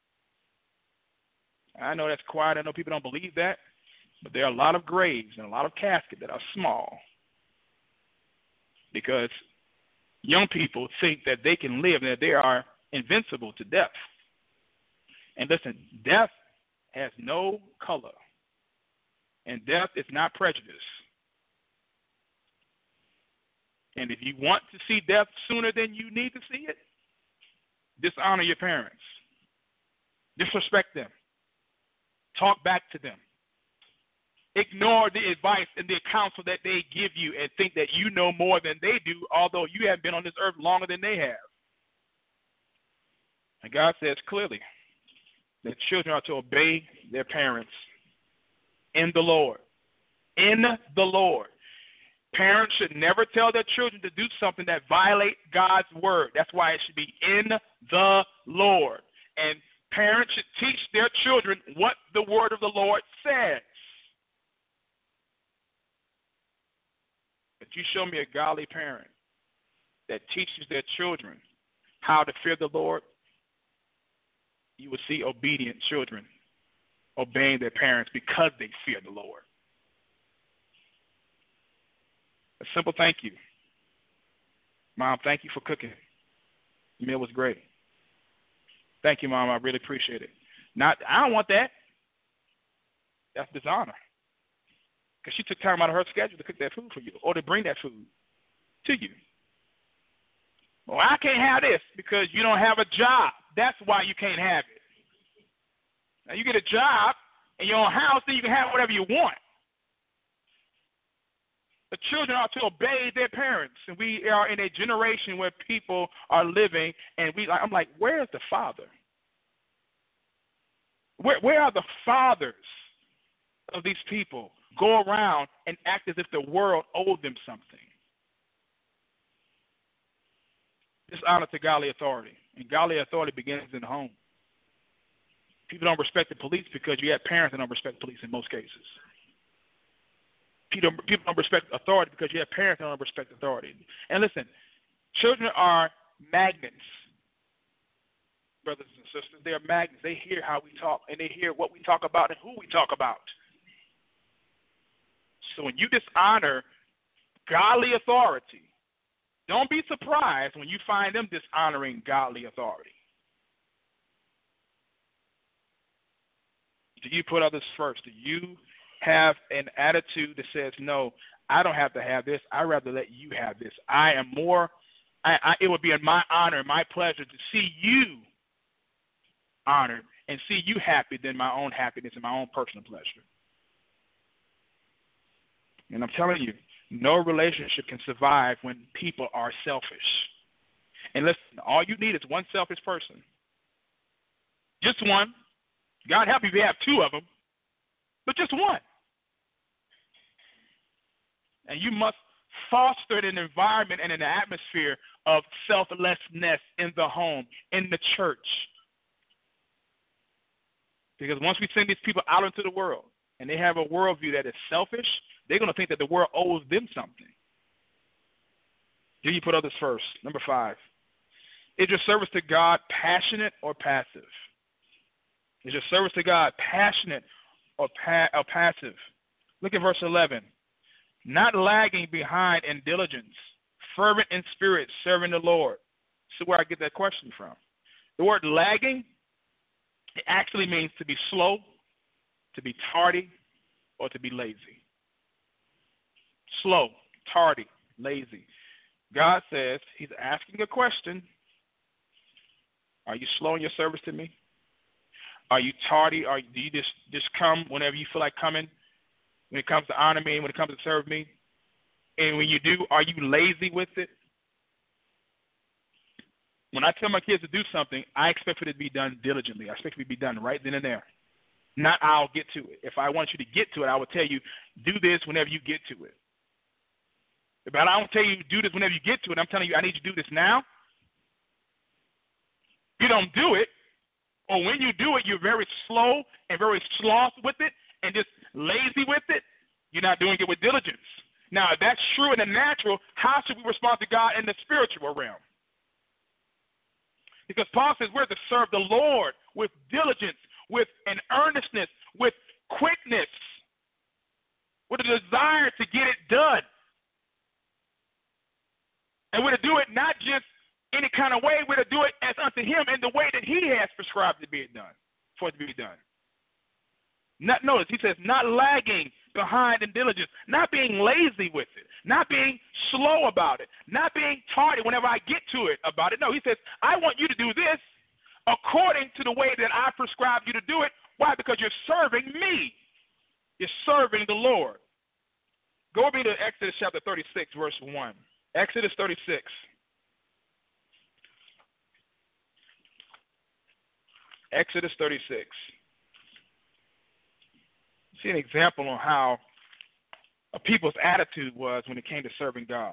I know that's quiet. I know people don't believe that. But there are a lot of graves and a lot of caskets that are small because young people think that they can live, that they are invincible to death. And listen, death has no color, and death is not prejudice. And if you want to see death sooner than you need to see it, dishonor your parents. Disrespect them. Talk back to them. Ignore the advice and the counsel that they give you and think that you know more than they do, although you have been on this earth longer than they have. And God says clearly that children are to obey their parents in the Lord. In the Lord. Parents should never tell their children to do something that violates God's word. That's why it should be in the Lord. And parents should teach their children what the word of the Lord says. But you show me a godly parent that teaches their children how to fear the Lord, you will see obedient children obeying their parents because they fear the Lord. A simple thank you. Mom, thank you for cooking. The meal was great. Thank you, Mom. I really appreciate it. Not, I don't want that. That's dishonor. Because she took time out of her schedule to cook that food for you or to bring that food to you. Well, I can't have this because you don't have a job. That's why you can't have it. Now, you get a job in your own house, then you can have whatever you want. The children are to obey their parents, and we are in a generation where people are living, and we. I'm like, where is the father? Where, where are the fathers of these people go around and act as if the world owed them something. Dishonor to godly authority. And godly authority begins in the home. People don't respect the police because you have parents that don't respect police in most cases. People, people don't respect authority because you have parents that don't respect authority. And listen, children are magnets, brothers and sisters. They are magnets. They hear how we talk, and they hear what we talk about and who we talk about. So when you dishonor godly authority, don't be surprised when you find them dishonoring godly authority. Do you put others first? Do you have an attitude that says, no, I don't have to have this. I'd rather let you have this. I am more, I, I, it would be in my honor and my pleasure to see you honored and see you happy than my own happiness and my own personal pleasure. And I'm telling you, no relationship can survive when people are selfish. And listen, all you need is one selfish person. Just one. God help you if you have two of them, but just one. And you must foster an environment and an atmosphere of selflessness in the home, in the church. Because once we send these people out into the world and they have a worldview that is selfish, they're going to think that the world owes them something. Do you put others first? Number five. Is your service to God passionate or passive? Is your service to God passionate or, pa- or passive? Look at verse eleven. Not lagging behind in diligence, fervent in spirit, serving the Lord. This is where I get that question from. The word lagging, it actually means to be slow, to be tardy, or to be lazy. Slow, tardy, lazy. God says he's asking a question. Are you slow in your service to me? Are you tardy? Or do you just, just come whenever you feel like coming? When it comes to honor me, when it comes to serve me? And when you do, are you lazy with it? When I tell my kids to do something, I expect it to be done diligently. I expect it to be done right then and there. Not I'll get to it. If I want you to get to it, I will tell you, do this whenever you get to it. But I don't tell you do this whenever you get to it. I'm telling you, I need you to do this now. You don't do it, or when you do it, you're very slow and very sloth with it and just lazy with it. You're not doing it with diligence. Now, if that's true in the natural, how should we respond to God in the spiritual realm? Because Paul says we're to serve the Lord with diligence, with an earnestness, with quickness, with a desire to get it done. And we're to do it not just any kind of way, we're to do it as unto him in the way that he has prescribed to be it done, for it to be done. Not, notice, he says, not lagging behind in diligence, not being lazy with it, not being slow about it, not being tardy whenever I get to it about it. No, he says, I want you to do this according to the way that I prescribed you to do it. Why? Because you're serving me. You're serving the Lord. Go with me to Exodus chapter thirty-six, verse one. Exodus thirty-six. Exodus thirty-six. See an example on how a people's attitude was when it came to serving God.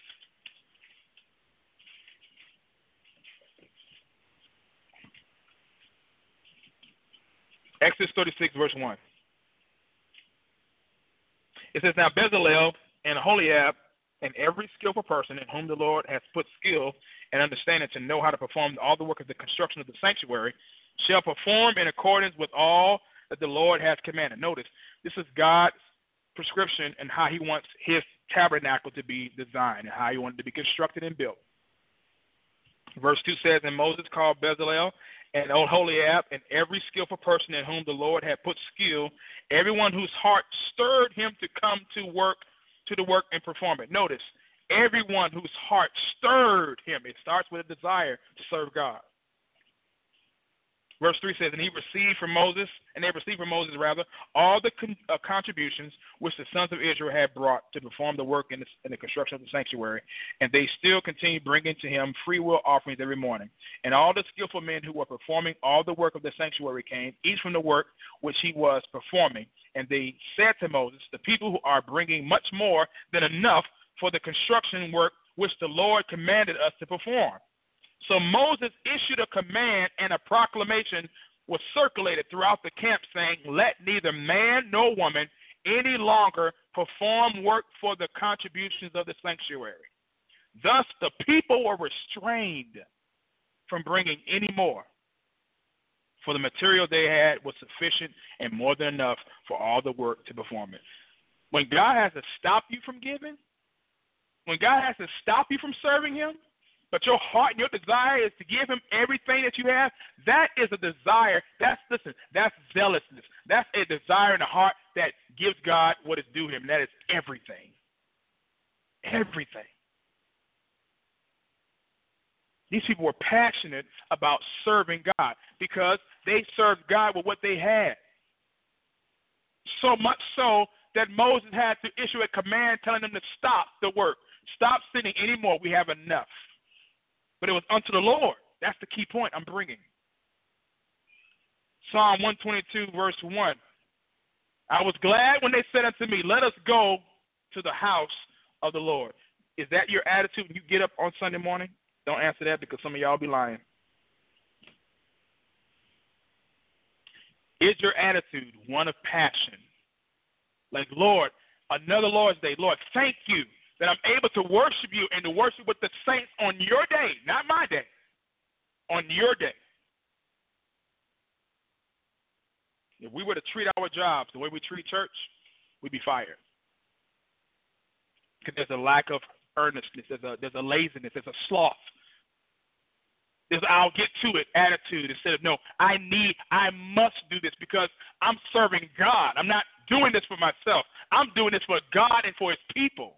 Exodus thirty-six, verse one. It says, now Bezalel and Aholiab and every skillful person in whom the Lord has put skill and understanding to know how to perform all the work of the construction of the sanctuary shall perform in accordance with all that the Lord has commanded. Notice, this is God's prescription and how he wants his tabernacle to be designed and how he wanted it to be constructed and built. Verse two says, and Moses called Bezalel and Aholiab and every skillful person in whom the Lord had put skill, everyone whose heart stirred him to come to work, to the work and perform it. Notice, everyone whose heart stirred him. It starts with a desire to serve God. Verse three says, and he received from Moses, and they received from Moses, rather, all the con- uh, contributions which the sons of Israel had brought to perform the work in the, in the construction of the sanctuary. And they still continued bringing to him free will offerings every morning. And all the skillful men who were performing all the work of the sanctuary came, each from the work which he was performing. And they said to Moses, the people who are bringing much more than enough for the construction work which the Lord commanded us to perform. So Moses issued a command, and a proclamation was circulated throughout the camp, saying, let neither man nor woman any longer perform work for the contributions of the sanctuary. Thus the people were restrained from bringing any more, for the material they had was sufficient and more than enough for all the work to perform it. When God has to stop you from giving, when God has to stop you from serving him, but your heart and your desire is to give him everything that you have, that is a desire. That's, listen, that's zealousness. That's a desire in the heart that gives God what is due him. That is everything. Everything. These people were passionate about serving God because they served God with what they had. So much so that Moses had to issue a command telling them to stop the work. Stop sending any more. We have enough. But it was unto the Lord. That's the key point I'm bringing. Psalm one twenty-two, verse one. I was glad when they said unto me, let us go to the house of the Lord. Is that your attitude when you get up on Sunday morning? Don't answer that because some of y'all be lying. Is your attitude one of passion? Like, Lord, another Lord's Day. Lord, thank you that I'm able to worship you and to worship with the saints on your day, not my day, on your day. If we were to treat our jobs the way we treat church, we'd be fired. Because there's a lack of earnestness, there's a, there's a laziness, there's a sloth. There's I'll get to it attitude instead of, no, I need, I must do this because I'm serving God. I'm not doing this for myself. I'm doing this for God and for his people.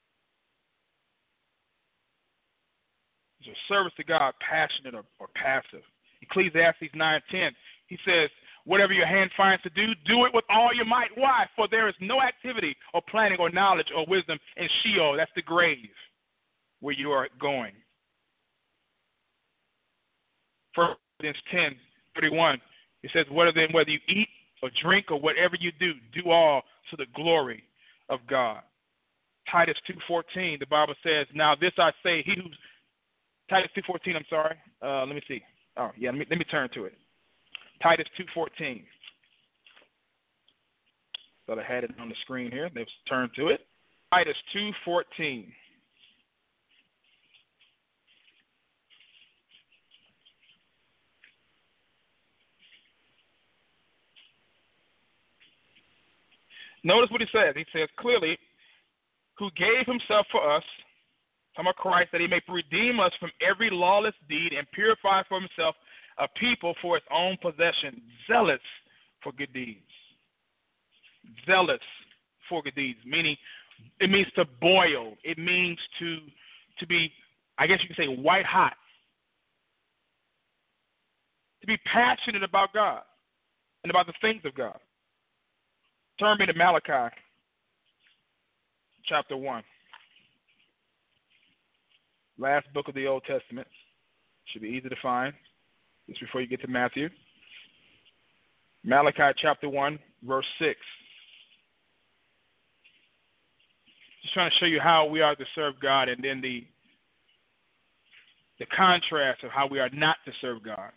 Is your service to God passionate or, or passive? Ecclesiastes nine ten, he says, whatever your hand finds to do, do it with all your might. Why? For there is no activity or planning or knowledge or wisdom in Sheol. That's the grave where you are going. First Corinthians ten thirty-one, it says, whether then whether you eat or drink or whatever you do, do all to the glory of God. Titus two fourteen, the Bible says, now this I say, he who's, Titus two fourteen, I'm sorry. Uh, let me see. Oh, yeah, let me, let me turn to it. Titus two fourteen. Thought I had it on the screen here. Let's turn to it. Titus two fourteen. Notice what he says. He says clearly, who gave himself for us, talking about Christ, that he may redeem us from every lawless deed and purify for himself a people for his own possession, zealous for good deeds. Zealous for good deeds, meaning it means to boil. It means to to be, I guess you could say, white hot. To be passionate about God and about the things of God. Turn me to Malachi, chapter one. Last book of the Old Testament. Should be easy to find. Just before you get to Matthew. Malachi chapter one, verse six. Just trying to show you how we are to serve God and then the, the contrast of how we are not to serve God.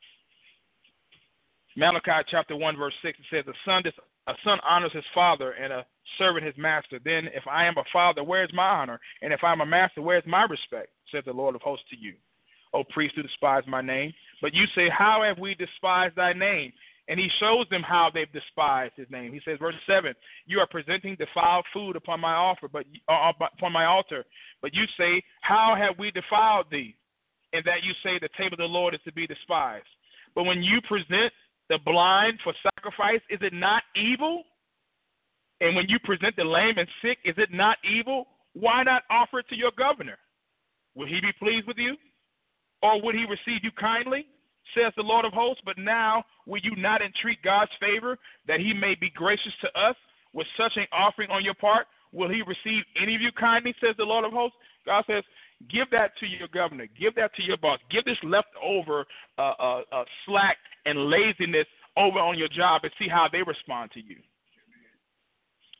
Malachi chapter one, verse six, it says, a son, a son honors his father and a servant his master. Then if I am a father, where is my honor? And if I am a master, where is my respect? Says the Lord of hosts to you. O priests who despise my name. But you say, how have we despised thy name? And he shows them how they've despised his name. He says, verse seven, you are presenting defiled food upon my offer, but uh, upon my altar. But you say, how have we defiled thee? And that you say the table of the Lord is to be despised. But when you present the blind for sacrifice, is it not evil? And when you present the lame and sick, is it not evil? Why not offer it to your governor? Will he be pleased with you? Or would he receive you kindly? Says the Lord of hosts, but now will you not entreat God's favor that he may be gracious to us with such an offering on your part? Will he receive any of you kindly, says the Lord of hosts? God says, give that to your governor. Give that to your boss. Give this leftover uh, uh, uh, slack and laziness over on your job and see how they respond to you.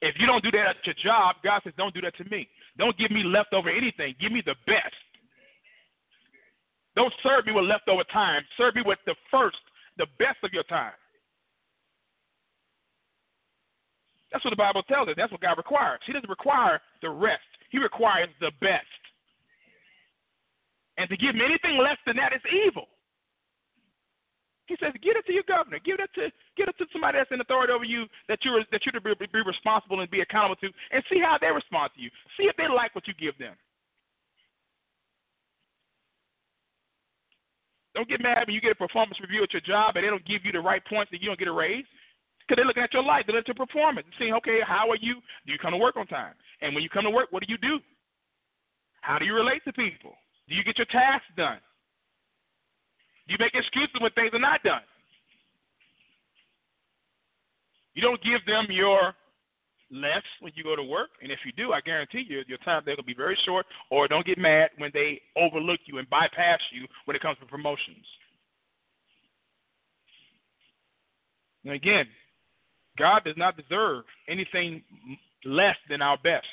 If you don't do that at your job, God says, don't do that to me. Don't give me leftover anything. Give me the best. Don't serve me with leftover time. Serve me with the first, the best of your time. That's what the Bible tells us. That's what God requires. He doesn't require the rest. He requires the best. And to give me anything less than that is evil. He says, give it to your governor. Give it to give it to somebody that's in authority over you that you're that you're to be, be responsible and be accountable to, and see how they respond to you. See if they like what you give them. Don't get mad when you get a performance review at your job and they don't give you the right points and you don't get a raise. Because they're looking at your life, they're looking at your performance and seeing, okay, how are you? Do you come to work on time? And when you come to work, what do you do? How do you relate to people? Do you get your tasks done? Do you make excuses when things are not done? You don't give them your less when you go to work, and if you do, I guarantee you your time there will be very short, or don't get mad when they overlook you and bypass you when it comes to promotions. And again, God does not deserve anything less than our best.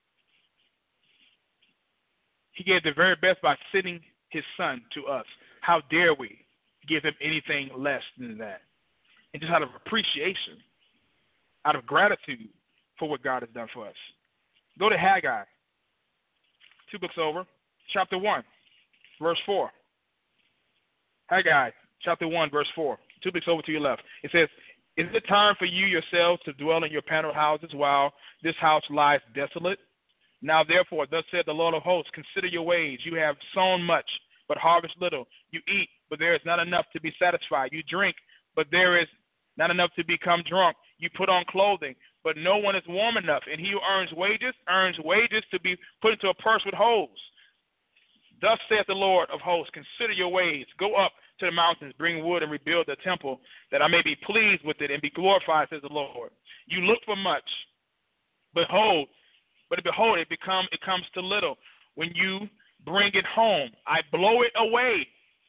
He gave the very best by sending his son to us. How dare we give him anything less than that? And just out of appreciation, out of gratitude for what God has done for us. Go to Haggai, two books over, chapter one, verse four. Haggai, chapter one, verse four, two books over to your left. It says, is it time for you yourselves to dwell in your paneled houses while this house lies desolate? Now therefore, thus said the Lord of hosts, consider your ways. You have sown much, but harvest little. You eat, but there is not enough to be satisfied. You drink, but there is not enough to become drunk. You put on clothing, but no one is warm enough. And he who earns wages, earns wages to be put into a purse with holes. Thus saith the Lord of hosts, consider your ways. Go up to the mountains, bring wood, and rebuild the temple, that I may be pleased with it and be glorified, says the Lord. You look for much. Behold, but behold, it become it comes to little. When you bring it home, I blow it away.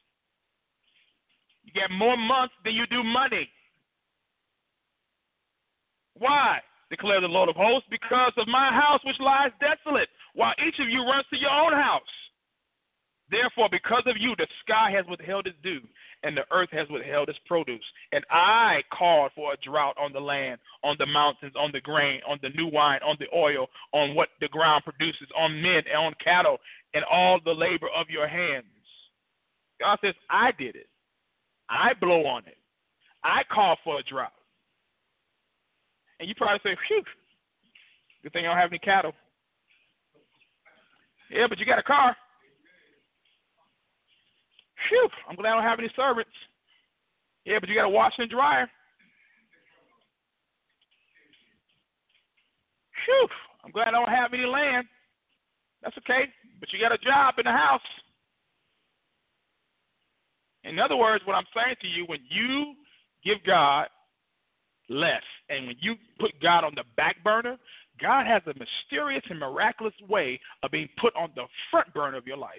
You get more months than you do money. Why? Declare the Lord of hosts, because of my house which lies desolate, while each of you runs to your own house. Therefore, because of you, the sky has withheld its dew, and the earth has withheld its produce. And I called for a drought on the land, on the mountains, on the grain, on the new wine, on the oil, on what the ground produces, on men and on cattle, and all the labor of your hands. God says, I did it. I blow on it. I called for a drought. And you probably say, phew, good thing I don't have any cattle. Yeah, but you got a car. Phew, I'm glad I don't have any servants. Yeah, but you got a washer and dryer. Phew, I'm glad I don't have any land. That's okay, but you got a job in the house. In other words, what I'm saying to you, when you give God less, and when you put God on the back burner, God has a mysterious and miraculous way of being put on the front burner of your life.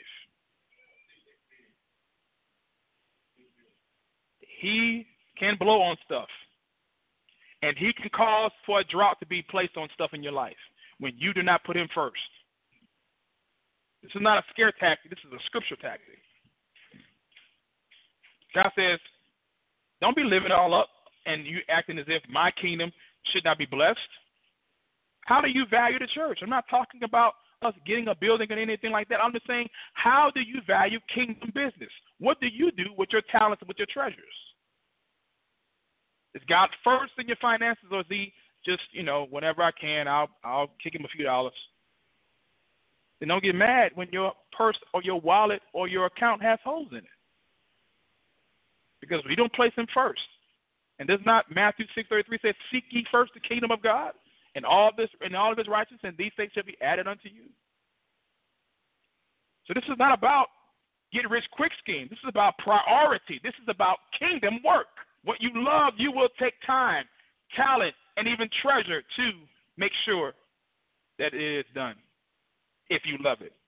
He can blow on stuff, and he can cause for a drought to be placed on stuff in your life when you do not put him first. This is not a scare tactic. This is a scripture tactic. God says, don't be living it all up and you acting as if my kingdom should not be blessed. How do you value the church? I'm not talking about us getting a building or anything like that. I'm just saying, how do you value kingdom business? What do you do with your talents and with your treasures? Is God first in your finances, or is he just, you know, whenever I can, I'll I'll kick him a few dollars? Then don't get mad when your purse or your wallet or your account has holes in it. Because we don't place him first. And does not Matthew six thirty-three say, seek ye first the kingdom of God and all this and all of his righteousness, and these things shall be added unto you. So this is not about get rich quick scheme. This is about priority. This is about kingdom work. What you love, you will take time, talent, and even treasure to make sure that it is done if you love it.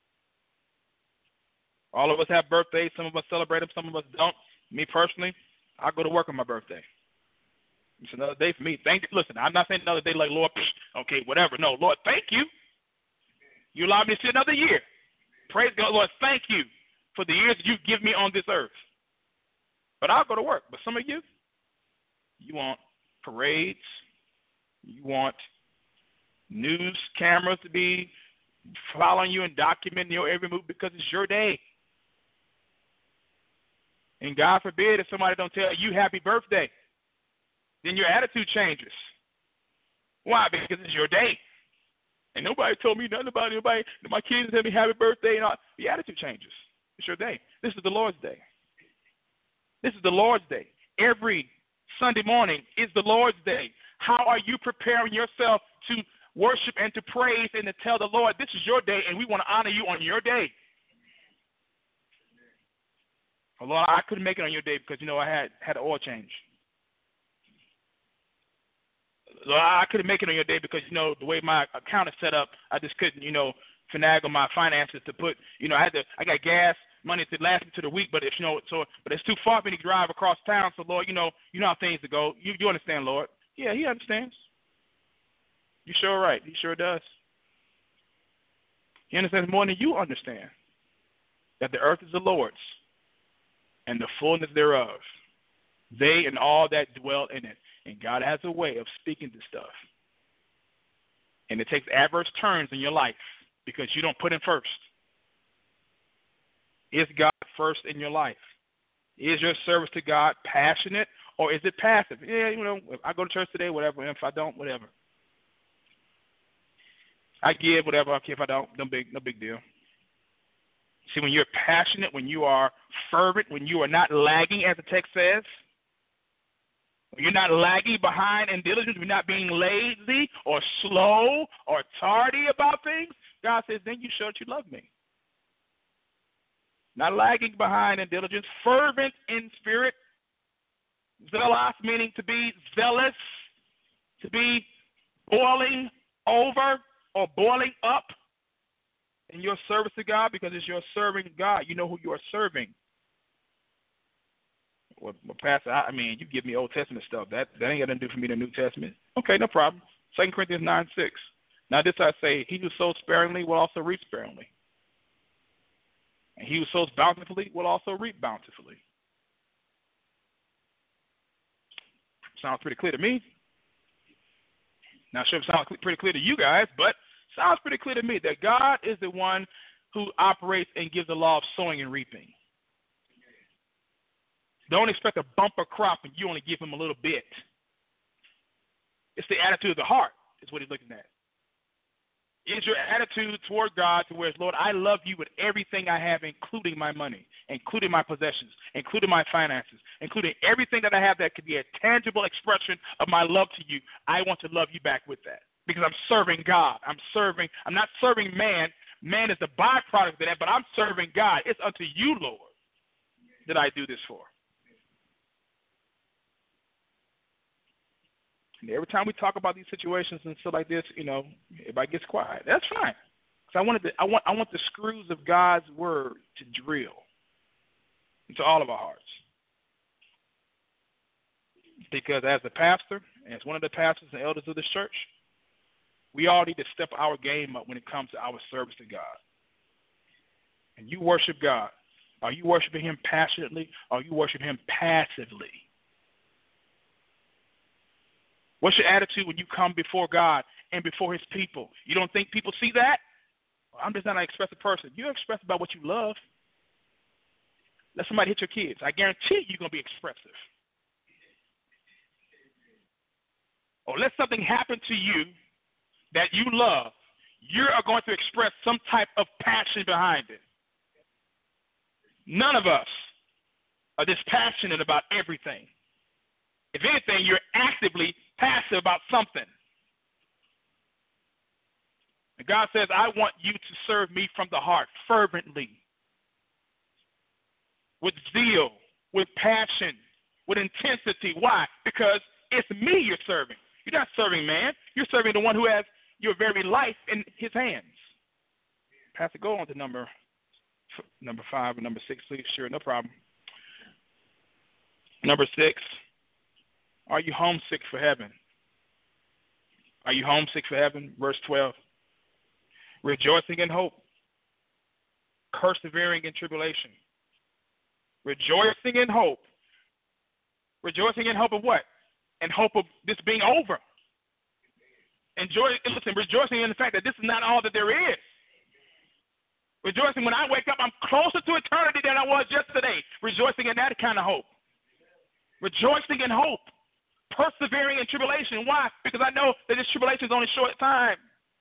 All of us have birthdays. Some of us celebrate them. Some of us don't. Me personally, I go to work on my birthday. It's another day for me. Thank you. Listen, I'm not saying another day like, Lord, psh, okay, whatever. No, Lord, thank you. You allowed me to see another year. Praise God, Lord, thank you for the years you give me on this earth. But I'll go to work. But some of you, you want parades. You want news cameras to be following you and documenting your every move because it's your day. And God forbid if somebody don't tell you happy birthday, then your attitude changes. Why? Because it's your day. And nobody told me nothing about it. Nobody, my kids tell me happy birthday and all. The attitude changes. It's your day. This is the Lord's day. This is the Lord's day. Every Sunday morning is the Lord's day. How are you preparing yourself to worship and to praise and to tell the Lord, this is your day and we want to honor you on your day? Well, Lord, I couldn't make it on your day because, you know, I had, had an oil change. Lord, I couldn't make it on your day because, you know, the way my account is set up, I just couldn't, you know, finagle my finances to put, you know, I had to, I got gas money to last me to the week, but if, you know, so, but it's too far for me to drive across town. So, Lord, you know, you know how things to go. You, you understand, Lord? Yeah, he understands. You sure right. He sure does. He understands more than you understand that the earth is the Lord's and the fullness thereof, they and all that dwell in it. And God has a way of speaking to stuff. And it takes adverse turns in your life because you don't put him first. Is God first in your life? Is your service to God passionate or is it passive? Yeah, you know, if I go to church today, whatever. If I don't, whatever. I give whatever. Okay, if I don't, no big, no big deal. See, when you're passionate, when you are fervent, when you are not lagging, as the text says, when you're not lagging behind in diligence, you're not being lazy or slow or tardy about things, God says, then you show that you love me. Not lagging behind in diligence, fervent in spirit, zealous, meaning to be zealous, to be boiling over or boiling up in your service to God because it's your serving God. You know who you are serving. Well, well Pastor, I, I mean, you give me Old Testament stuff. That, that ain't got nothing to do for me the New Testament. Okay, no problem. Second Corinthians nine six. Now this I say, he who sows sparingly will also reap sparingly. And he who sows bountifully will also reap bountifully. Sounds pretty clear to me. Not sure if it sounds pretty clear to you guys, but sounds pretty clear to me that God is the one who operates and gives the law of sowing and reaping. Don't expect a bumper crop and you only give him a little bit. It's the attitude of the heart is what he's looking at. Is your attitude toward God to where, Lord, I love you with everything I have, including my money, including my possessions, including my finances, including everything that I have that could be a tangible expression of my love to you. I want to love you back with that because I'm serving God. I'm serving, I'm not serving man. Man is the byproduct of that, but I'm serving God. It's unto you, Lord, that I do this for. And every time we talk about these situations and stuff like this, you know, everybody gets quiet. That's fine. Because I wanted to, I want I want the screws of God's word to drill into all of our hearts. Because as the pastor, as one of the pastors and elders of this church, we all need to step our game up when it comes to our service to God. And you worship God. Are you worshiping him passionately or are you worshiping him passively? What's your attitude when you come before God and before his people? You don't think people see that? Well, I'm just not an expressive person. You're expressive about what you love. Let somebody hit your kids. I guarantee you're going to be expressive. Or let something happen to you that you love. You are going to express some type of passion behind it. None of us are dispassionate about everything. If anything, you're actively passive about something. And God says, I want you to serve me from the heart, fervently, with zeal, with passion, with intensity. Why? Because it's me you're serving. You're not serving man. You're serving the one who has your very life in his hands. Pastor, go on to number number five and number six, please. Sure, no problem. Number six. Are you homesick for heaven? Are you homesick for heaven? Verse twelve. Rejoicing in hope, persevering in tribulation. Rejoicing in hope. Rejoicing in hope of what? In hope of this being over. Enjoy, listen, rejoicing in the fact that this is not all that there is. Rejoicing when I wake up, I'm closer to eternity than I was yesterday. Rejoicing in that kind of hope. Rejoicing in hope. Persevering in tribulation. Why? Because I know that this tribulation is only a short time.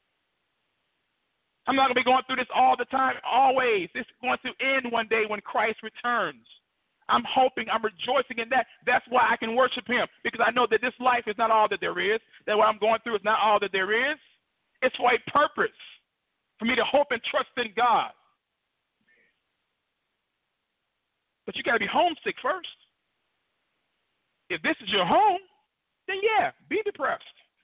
I'm not going to be going through this all the time, always. This is going to end one day when Christ returns. I'm hoping, I'm rejoicing in that. That's why I can worship him, because I know that this life is not all that there is, that what I'm going through is not all that there is. It's for a purpose, for me to hope and trust in God. But you got to be homesick first. If this is your home, then yeah, be depressed.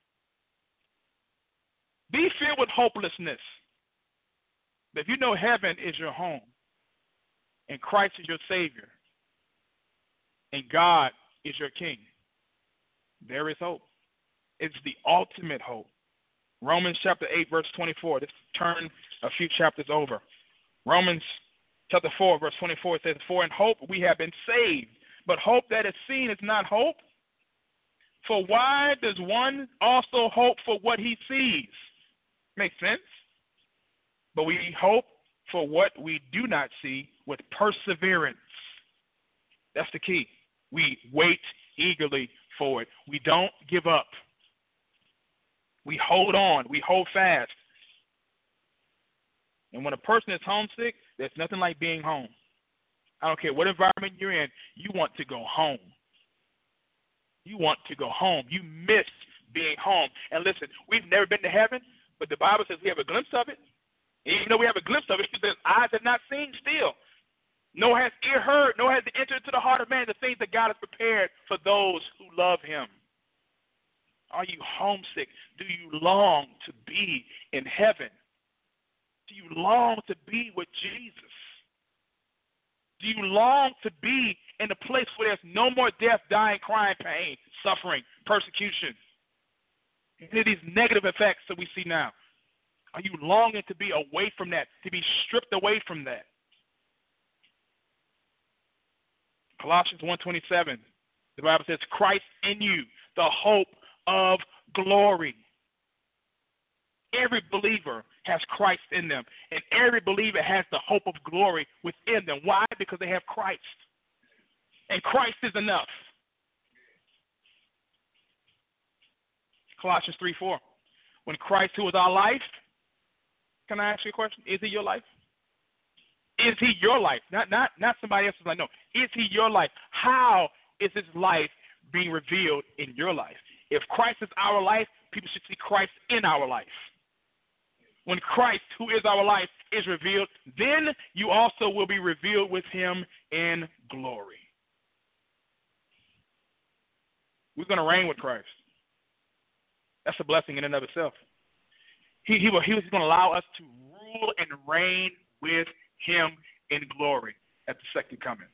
Be filled with hopelessness. But if you know heaven is your home, and Christ is your Savior, and God is your King, there is hope. It's the ultimate hope. Romans chapter eight, verse twenty-four. Let's turn a few chapters over. Romans chapter four, verse twenty-four says, "For in hope we have been saved, but hope that is seen is not hope. For why does one also hope for what he sees?" Makes sense? But we hope for what we do not see with perseverance. That's the key. We wait eagerly for it. We don't give up. We hold on. We hold fast. And when a person is homesick, there's nothing like being home. I don't care what environment you're in, you want to go home. You want to go home. You miss being home. And listen, we've never been to heaven, but the Bible says we have a glimpse of it. And even though we have a glimpse of it, it says eyes have not seen still. Nor has ear heard, nor has it entered into the heart of man the things that God has prepared for those who love him. Are you homesick? Do you long to be in heaven? Do you long to be with Jesus? Do you long to be in a place where there's no more death, dying, crying, pain, suffering, persecution, any of these negative effects that we see now? Are you longing to be away from that, to be stripped away from that? Colossians one twenty-seven, the Bible says, "Christ in you, the hope of glory." Every believer has Christ in them, and every believer has the hope of glory within them. Why? Because they have Christ, and Christ is enough. Colossians three four, when Christ, who is our life, can I ask you a question? Is he your life? Is he your life? Not not not somebody else's life. No. Is he your life? How is his life being revealed in your life? If Christ is our life, people should see Christ in our life. When Christ, who is our life, is revealed, then you also will be revealed with him in glory. We're going to reign with Christ. That's a blessing in and of itself. He, he, will, he was going to allow us to rule and reign with him in glory at the second coming.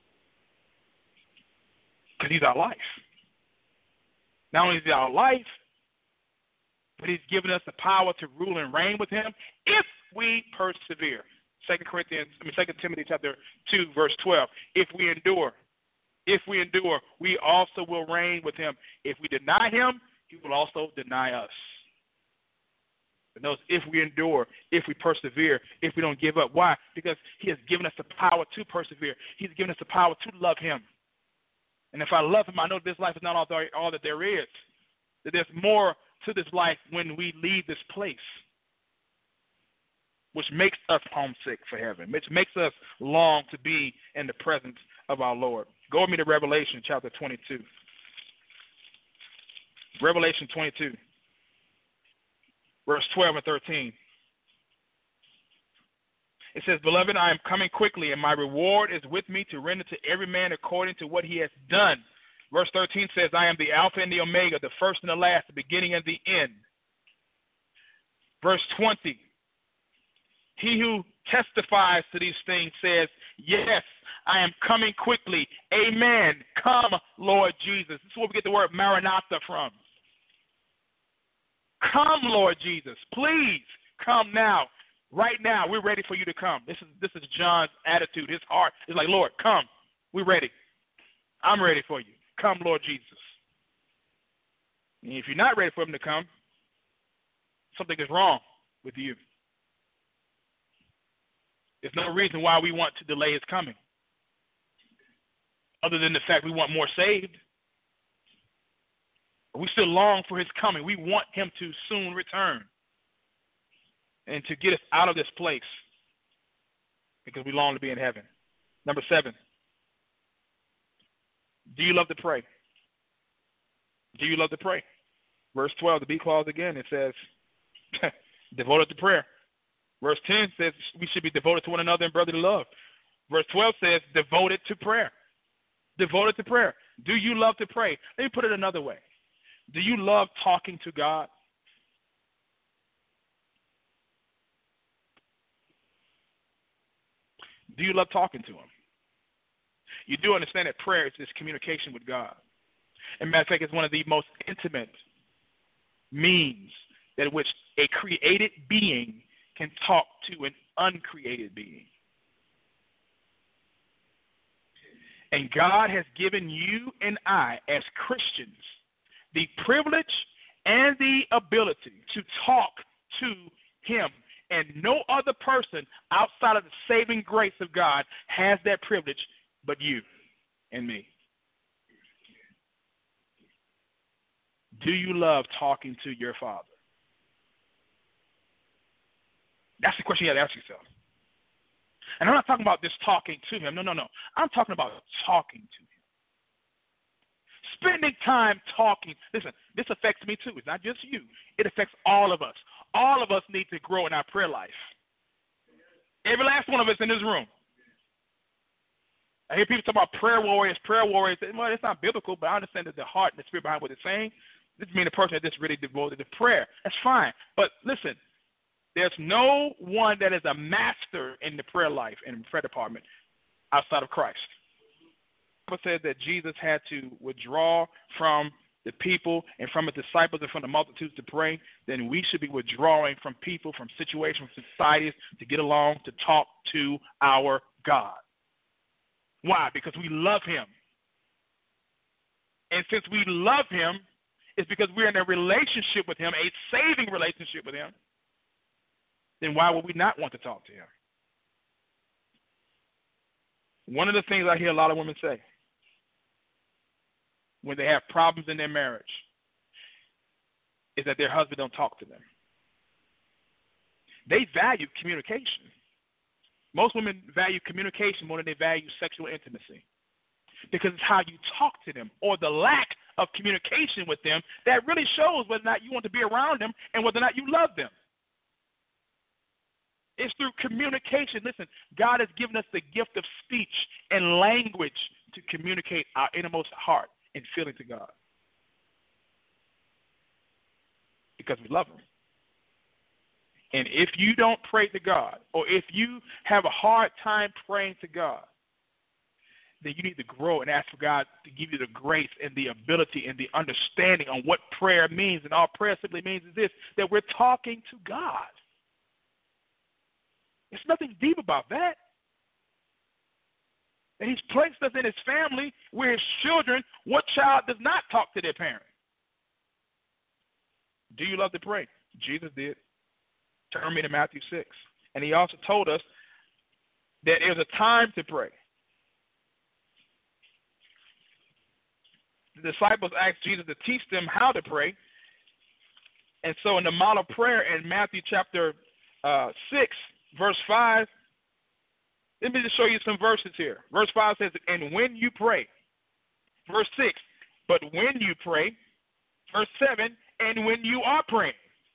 Because he's our life. Not only is he our life, but he's given us the power to rule and reign with him if we persevere. Second Corinthians, I mean Second Timothy chapter two, verse twelve. If we endure, if we endure, we also will reign with him. If we deny him, he will also deny us. But notice, if we endure, if we persevere, if we don't give up. Why? Because he has given us the power to persevere. He's given us the power to love him. And if I love him, I know this life is not all, there, all that there is. That there's more to this life when we leave this place, which makes us homesick for heaven, which makes us long to be in the presence of our Lord. Go with me to Revelation chapter twenty-two. Revelation twenty-two, verse twelve and thirteen. It says, "Beloved, I am coming quickly, and my reward is with me to render to every man according to what he has done." Verse thirteen says, "I am the Alpha and the Omega, the first and the last, the beginning and the end." Verse twenty, "He who testifies to these things says, yes, I am coming quickly. Amen. Come, Lord Jesus. This is where we get the word Maranatha from. Come, Lord Jesus. Please come now. Right now, we're ready for you to come. This is this is John's attitude. His heart is like, Lord, come. We're ready. I'm ready for you. Come, Lord Jesus. And if you're not ready for him to come, something is wrong with you. There's no reason why we want to delay his coming, other than the fact we want more saved. We still long for his coming. We want him to soon return and to get us out of this place because we long to be in heaven. Number seven, do you love to pray? Do you love to pray? Verse twelve, the B clause again, it says, devoted to prayer. Verse ten says we should be devoted to one another in brotherly love. Verse twelve says devoted to prayer. Devoted to prayer. Do you love to pray? Let me put it another way. Do you love talking to God? Do you love talking to him? You do understand that prayer is this communication with God. And matter of fact, it's one of the most intimate means that which a created being can talk to an uncreated being. And God has given you and I as Christians the privilege and the ability to talk to him. And no other person outside of the saving grace of God has that privilege but you and me. Do you love talking to your Father? That's the question you have to ask yourself. And I'm not talking about just talking to him. No, no, no. I'm talking about talking to him. Spending time talking. Listen, this affects me too. It's not just you. It affects all of us. All of us need to grow in our prayer life. Every last one of us in this room. I hear people talk about prayer warriors, prayer warriors. Well, it's not biblical, but I understand that the heart and the spirit behind what it's saying. This means a person that's really devoted to prayer. That's fine. But listen, there's no one that is a master in the prayer life and the prayer department outside of Christ. The Bible said that Jesus had to withdraw from the people and from his disciples and from the multitudes to pray. Then we should be withdrawing from people, from situations, from societies to get along, to talk to our God. Why? Because we love him. And since we love him, it's because we're in a relationship with him, a saving relationship with him. Then why would we not want to talk to him? One of the things I hear a lot of women say when they have problems in their marriage is that their husband don't talk to them. They value communication. Most women value communication more than they value sexual intimacy, because it's how you talk to them or the lack of communication with them that really shows whether or not you want to be around them and whether or not you love them. It's through communication. Listen, God has given us the gift of speech and language to communicate our innermost heart and feeling to God, because we love him. And if you don't pray to God, or if you have a hard time praying to God, then you need to grow and ask for God to give you the grace and the ability and the understanding on what prayer means. And all prayer simply means is this, that we're talking to God. There's nothing deep about that. And he's placed us in his family where his children, what child does not talk to their parent? Do you love to pray? Jesus did. Turn me to Matthew six. And he also told us that there's a time to pray. The disciples asked Jesus to teach them how to pray. And so in the model prayer in Matthew chapter uh, six, verse five, let me just show you some verses here. Verse five says, and when you pray. Verse six, but when you pray. Verse seven, and when you are praying.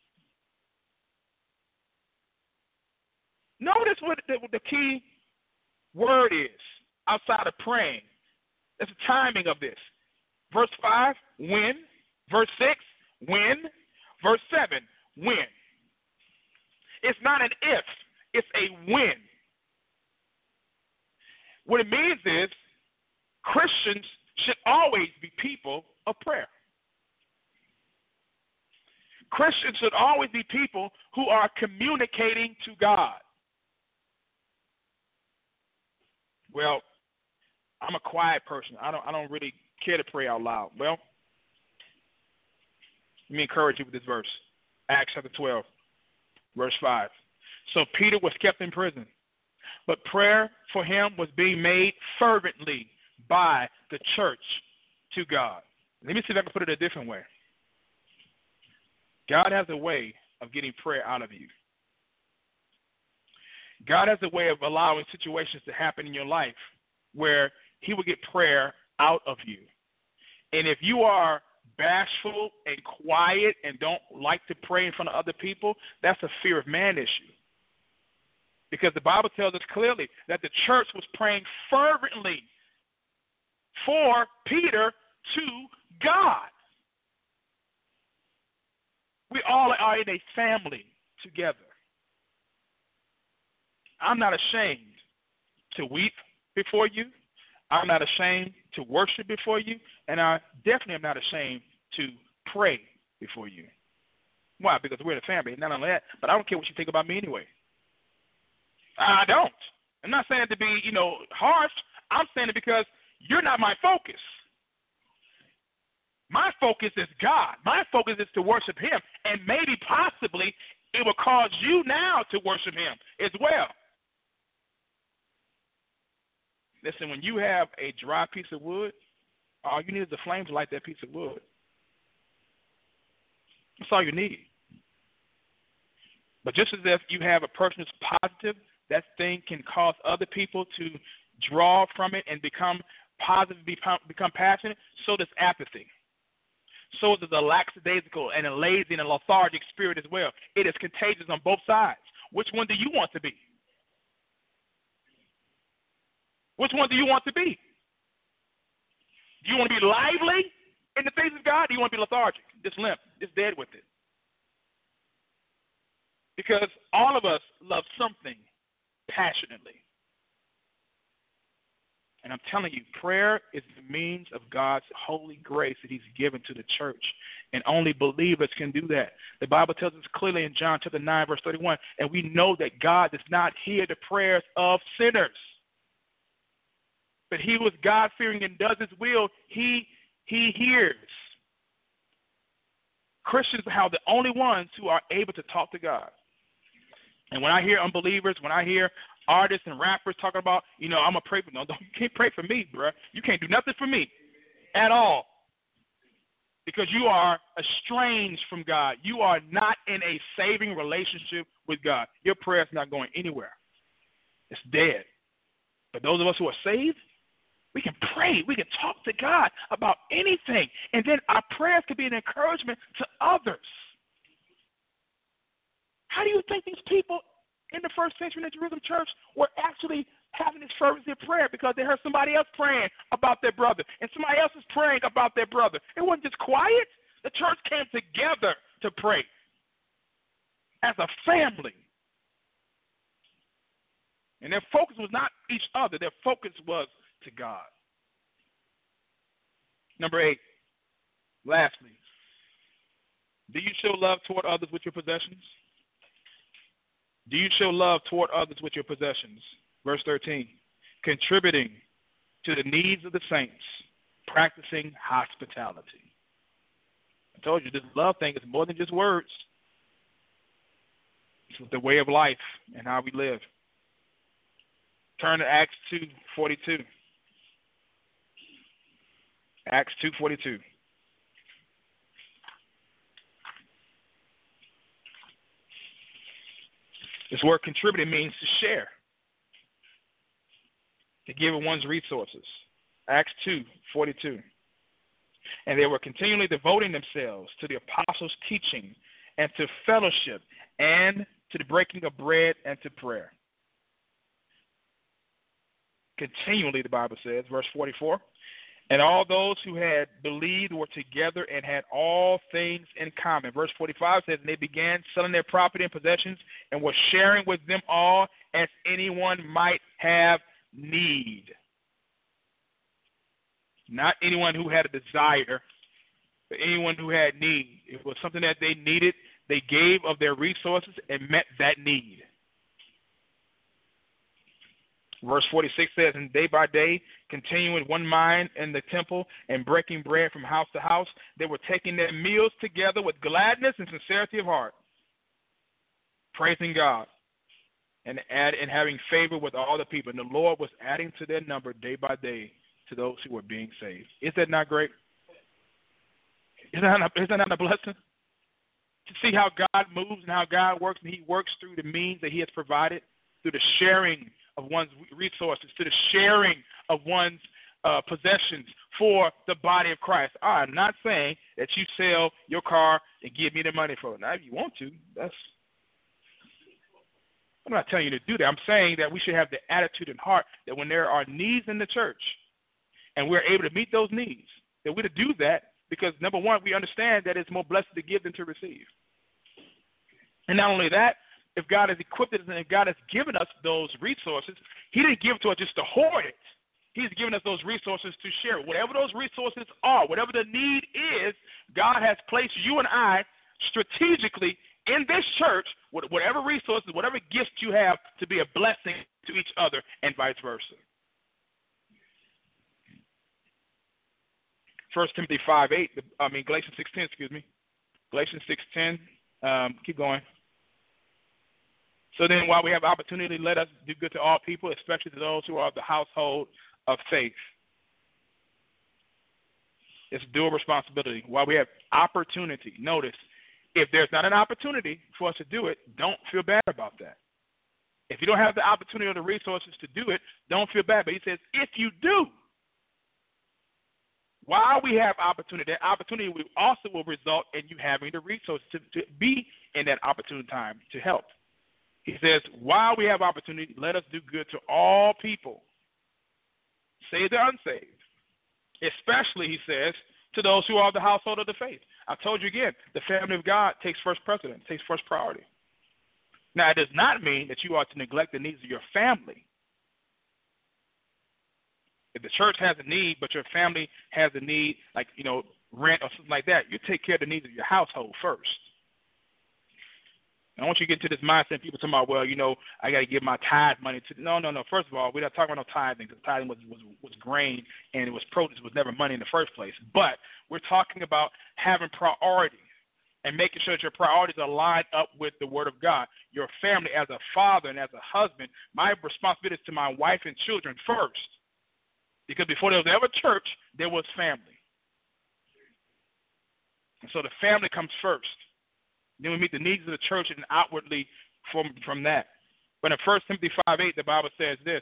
Notice what the, what the key word is outside of praying. That's the timing of this. Verse five, when. Verse six, when. Verse seven, when. It's not an if, it's a when. What it means is Christians should always be people of prayer. Christians should always be people who are communicating to God. Well, I'm a quiet person. I don't I don't really care to pray out loud. Well, let me encourage you with this verse. Acts chapter twelve, verse five. So Peter was kept in prison, but prayer for him was being made fervently by the church to God. Let me see if I can put it a different way. God has a way of getting prayer out of you. God has a way of allowing situations to happen in your life where he will get prayer out of you. And if you are bashful and quiet and don't like to pray in front of other people, that's a fear of man issue. Because the Bible tells us clearly that the church was praying fervently for Peter to God. We all are in a family together. I'm not ashamed to weep before you. I'm not ashamed to worship before you. And I definitely am not ashamed to pray before you. Why? Because we're in a family. Not only that, but I don't care what you think about me anyway. I don't. I'm not saying it to be, you know, harsh. I'm saying it because you're not my focus. My focus is God. My focus is to worship him. And maybe possibly it will cause you now to worship him as well. Listen, when you have a dry piece of wood, all you need is a flame to light that piece of wood. That's all you need. But just as if you have a person who's positive, that thing can cause other people to draw from it and become positive, become, become passionate, so does apathy. So does a lackadaisical and a lazy and a lethargic spirit as well. It is contagious on both sides. Which one do you want to be? Which one do you want to be? Do you want to be lively in the face of God, or do you want to be lethargic, just limp, just dead with it? Because all of us love something passionately. And I'm telling you, prayer is the means of God's holy grace that he's given to the church. And only believers can do that. The Bible tells us clearly in John chapter nine, verse thirty-one, and we know that God does not hear the prayers of sinners. But he who is God-fearing and does his will, he, he hears. Christians are the only ones who are able to talk to God. And when I hear unbelievers, when I hear artists and rappers talking about, you know, I'm going to pray for them. No, you can't pray for me, bro. You can't do nothing for me at all. Because you are estranged from God. You are not in a saving relationship with God. Your prayer is not going anywhere. It's dead. But those of us who are saved, we can pray. We can talk to God about anything. And then our prayers can be an encouragement to others. How do you think these people in the first century in the Jerusalem church were actually having this fervency of prayer? Because they heard somebody else praying about their brother, and somebody else is praying about their brother. It wasn't just quiet. The church came together to pray as a family. And their focus was not each other. Their focus was to God. Number eight, lastly, do you show love toward others with your possessions? Do you show love toward others with your possessions? Verse thirteen, contributing to the needs of the saints, practicing hospitality. I told you this love thing is more than just words. It's the way of life and how we live. Turn to Acts two forty-two. Acts two forty-two. This word contributing means to share, to give of one's resources. Acts two forty-two. And they were continually devoting themselves to the apostles' teaching and to fellowship and to the breaking of bread and to prayer. Continually, the Bible says, verse forty-four, and all those who had believed were together and had all things in common. Verse forty-five says, and they began selling their property and possessions and were sharing with them all as anyone might have need. Not anyone who had a desire, but anyone who had need. It was something that they needed. They gave of their resources and met that need. Verse forty-six says, and day by day, continuing with one mind in the temple and breaking bread from house to house, they were taking their meals together with gladness and sincerity of heart, praising God and, add, and having favor with all the people. And the Lord was adding to their number day by day to those who were being saved. Is that not great? Is that not, is that not a blessing? To see how God moves and how God works, and he works through the means that he has provided, through the sharing of one's resources, to the sharing of one's uh, possessions for the body of Christ. I'm not saying that you sell your car and give me the money for it. Now, if you want to, that's. I'm not telling you to do that. I'm saying that we should have the attitude and heart that when there are needs in the church and we're able to meet those needs, that we're to do that because, number one, we understand that it's more blessed to give than to receive. And not only that, if God has equipped us and if God has given us those resources, he didn't give it to us just to hoard it. He's given us those resources to share. Whatever those resources are, whatever the need is, God has placed you and I strategically in this church with whatever resources, whatever gifts you have to be a blessing to each other and vice versa. First Timothy five eight, I mean Galatians six ten, excuse me. Galatians six ten, um, keep going. So then while we have opportunity, let us do good to all people, especially to those who are of the household of faith. It's a dual responsibility. While we have opportunity, notice, if there's not an opportunity for us to do it, don't feel bad about that. If you don't have the opportunity or the resources to do it, don't feel bad. But he says, if you do, while we have opportunity, that opportunity will also will result in you having the resources to, to be in that opportune time to help. He says, while we have opportunity, let us do good to all people, saved or unsaved, especially, he says, to those who are of the household of the faith. I told you again, the family of God takes first precedence, takes first priority. Now, it does not mean that you are to neglect the needs of your family. If the church has a need, but your family has a need, like, you know, rent or something like that, you take care of the needs of your household first. I want you to get into this mindset. People talking about, well, you know, I got to give my tithe money to. No, no, no. First of all, we're not talking about no tithing because tithing was, was was grain and it was produce. It was never money in the first place. But we're talking about having priorities and making sure that your priorities are lined up with the Word of God. Your family, as a father and as a husband, my responsibility is to my wife and children first. Because before there was ever church, there was family. And so the family comes first. Then we meet the needs of the church and outwardly from, from that. But in First Timothy five eight, the Bible says this.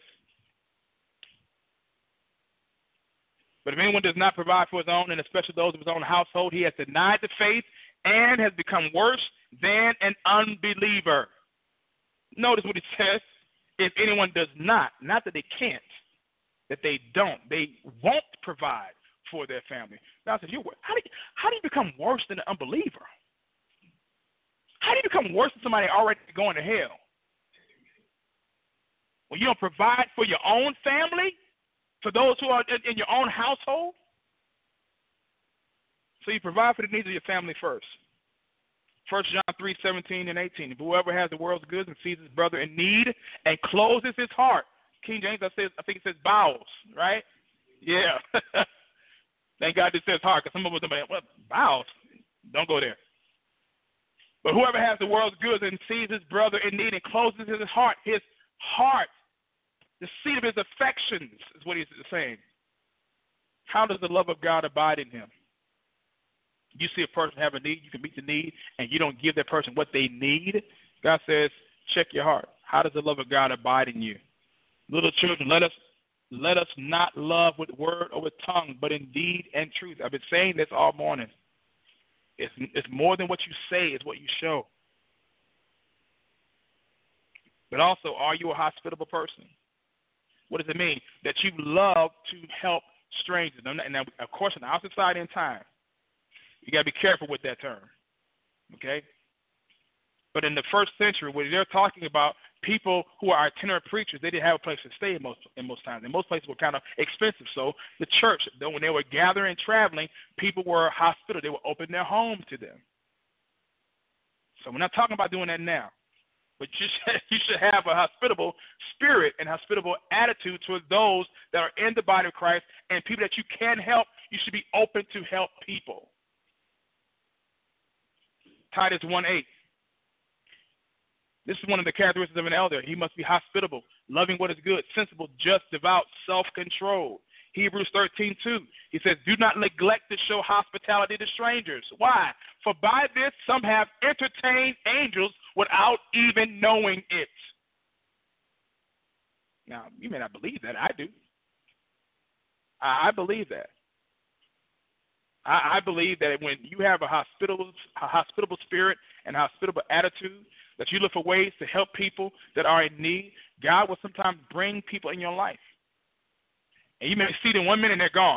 But if anyone does not provide for his own, and especially those of his own household, he has denied the faith and has become worse than an unbeliever. Notice what he says. If anyone does not, not that they can't, that they don't, they won't provide for their family. Now, I said, how do you, how do you become worse than an unbeliever? How do you become worse than somebody already going to hell? When you don't provide for your own family, for those who are in, in your own household? So you provide for the needs of your family first. First John three seventeen and eighteen. If whoever has the world's goods and sees his brother in need and closes his heart. King James, I, says, I think it says bowels, right? Yeah. Thank God it says heart, because some of us are like, well, bowels. Don't go there. But whoever has the world's goods and sees his brother in need and closes his heart, his heart, the seat of his affections is what he's saying. How does the love of God abide in him? You see a person have a need, you can meet the need, and you don't give that person what they need. God says, check your heart. How does the love of God abide in you? Little children, let us let us not love with word or with tongue, but in deed and truth. I've been saying this all morning. It's, it's more than what you say, it's what you show. But also, are you a hospitable person? What does it mean? That you love to help strangers. And of course, in our society and time, you got to be careful with that term. Okay? But in the first century, when they're talking about people who are itinerant preachers, they didn't have a place to stay in most in most times. And most places were kind of expensive. So the church, when they were gathering and traveling, people were hospitable. They would open their home to them. So we're not talking about doing that now. But you should, you should have a hospitable spirit and hospitable attitude toward those that are in the body of Christ and people that you can help. You should be open to help people. Titus one eight. This is one of the characteristics of an elder. He must be hospitable, loving what is good, sensible, just, devout, self-controlled. Hebrews thirteen two. He says, do not neglect to show hospitality to strangers. Why? For by this some have entertained angels without even knowing it. Now, you may not believe that. I do. I, I believe that. I, I believe that when you have a hospitable, a hospitable spirit and a hospitable attitude, that you look for ways to help people that are in need, God will sometimes bring people in your life. And you may see them one minute and they're gone.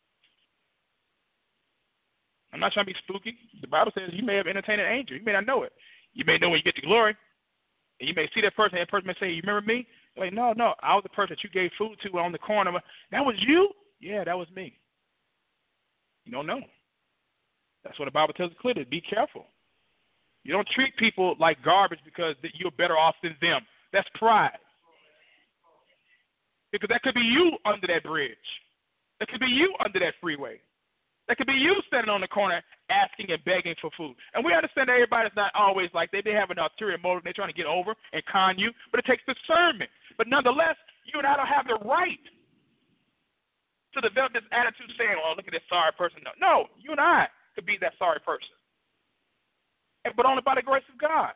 I'm not trying to be spooky. The Bible says you may have entertained an angel. You may not know it. You may know when you get to glory. And you may see that person, and that person may say, you remember me? You're like, no, no, I was the person that you gave food to on the corner. That was you? Yeah, that was me. You don't know. That's what the Bible tells us clearly. Be careful. You don't treat people like garbage because you're better off than them. That's pride. Because that could be you under that bridge. That could be you under that freeway. That could be you standing on the corner asking and begging for food. And we understand that everybody's not always like that. They have an ulterior motive. They're trying to get over and con you. But it takes discernment. But nonetheless, you and I don't have the right to develop this attitude saying, oh, look at this sorry person. No, no, you and I could be that sorry person. But only by the grace of God.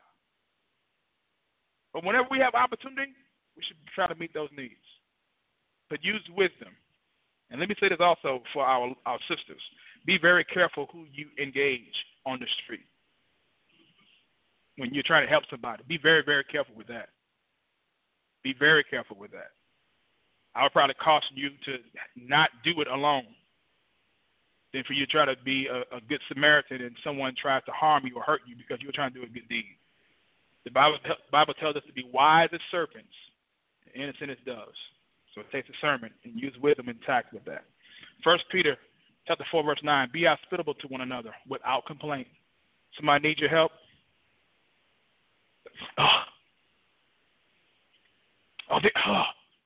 But whenever we have opportunity, we should try to meet those needs. But use wisdom. And let me say this also for our, our sisters. Be very careful who you engage on the street when you're trying to help somebody. Be very, very careful with that. Be very careful with that. I would probably caution you to not do it alone than for you to try to be a, a good Samaritan and someone tries to harm you or hurt you because you're trying to do a good deed. The Bible, Bible tells us to be wise as serpents and innocent as doves. So it takes discernment and use wisdom and tact with that. First Peter chapter four, verse nine, be hospitable to one another without complaint. Somebody needs your help? Oh, oh, they, oh.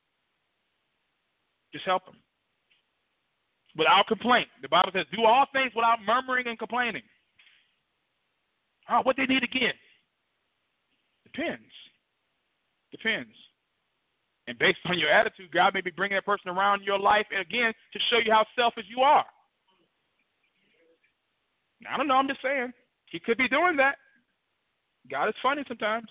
Just help them. Without complaint. The Bible says, do all things without murmuring and complaining. Oh, what they need again? Depends. Depends. And based on your attitude, God may be bringing that person around your life, and again, to show you how selfish you are. I don't know, I'm just saying. He could be doing that. God is funny sometimes.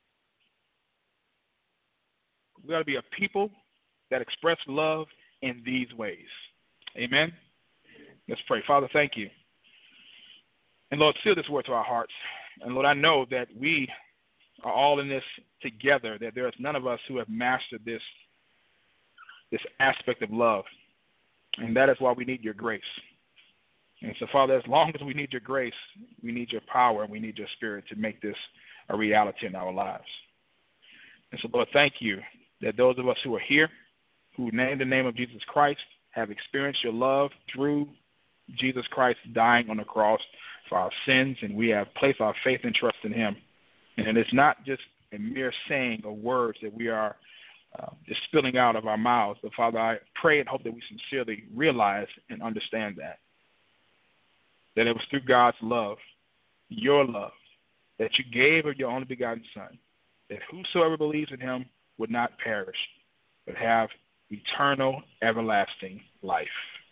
We got to be a people that express love in these ways. Amen? Let's pray. Father, thank you. And Lord, seal this word to our hearts. And Lord, I know that we are all in this together, that there is none of us who have mastered this, this aspect of love. And that is why we need your grace. And so, Father, as long as we need your grace, we need your power, and we need your spirit to make this a reality in our lives. And so, Lord, thank you that those of us who are here, who name the name of Jesus Christ, have experienced your love through Jesus Christ dying on the cross for our sins, and we have placed our faith and trust in him. And it's not just a mere saying or words that we are uh, just spilling out of our mouths, but Father, I pray and hope that we sincerely realize and understand that, that it was through God's love, your love, that you gave of your only begotten Son, that whosoever believes in him would not perish, but have eternal, everlasting life.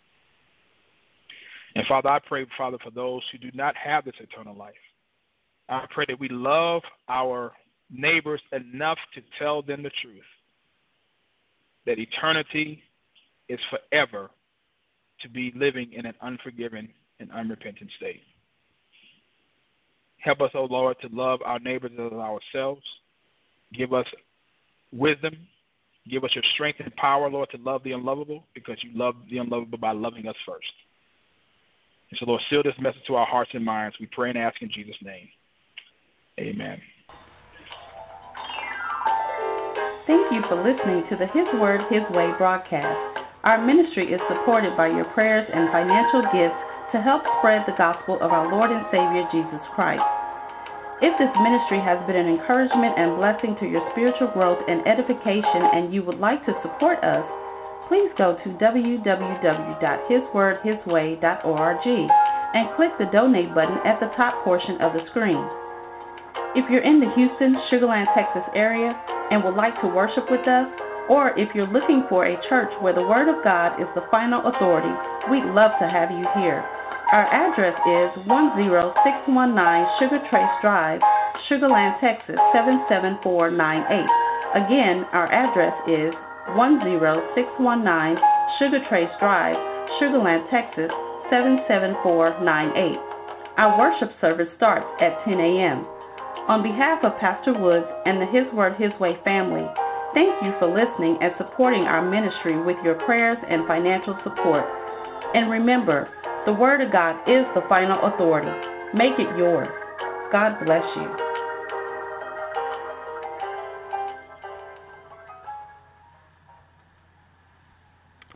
And Father, I pray, Father, for those who do not have this eternal life. I pray that we love our neighbors enough to tell them the truth, that eternity is forever to be living in an unforgiven and unrepentant state. Help us, O Lord, to love our neighbors as ourselves. Give us wisdom. Give us your strength and power, Lord, to love the unlovable, because you love the unlovable by loving us first. And so, Lord, seal this message to our hearts and minds. We pray and ask in Jesus' name. Amen. Thank you for listening to the His Word, His Way broadcast. Our ministry is supported by your prayers and financial gifts to help spread the gospel of our Lord and Savior, Jesus Christ. If this ministry has been an encouragement and blessing to your spiritual growth and edification and you would like to support us, please go to w w w dot his word his way dot org and click the donate button at the top portion of the screen. If you're in the Houston, Sugar Land, Texas area and would like to worship with us, or if you're looking for a church where the Word of God is the final authority, we'd love to have you here. Our address is one zero six one nine Sugar Trace Drive, Sugar Land, Texas seven seven four nine eight. Again, our address is one zero six one nine Sugar Trace Drive, Sugar Land, Texas seven seven four nine eight. Our worship service starts at ten a.m. On behalf of Pastor Woods and the His Word, His Way family, thank you for listening and supporting our ministry with your prayers and financial support. And remember, the Word of God is the final authority. Make it yours. God bless you.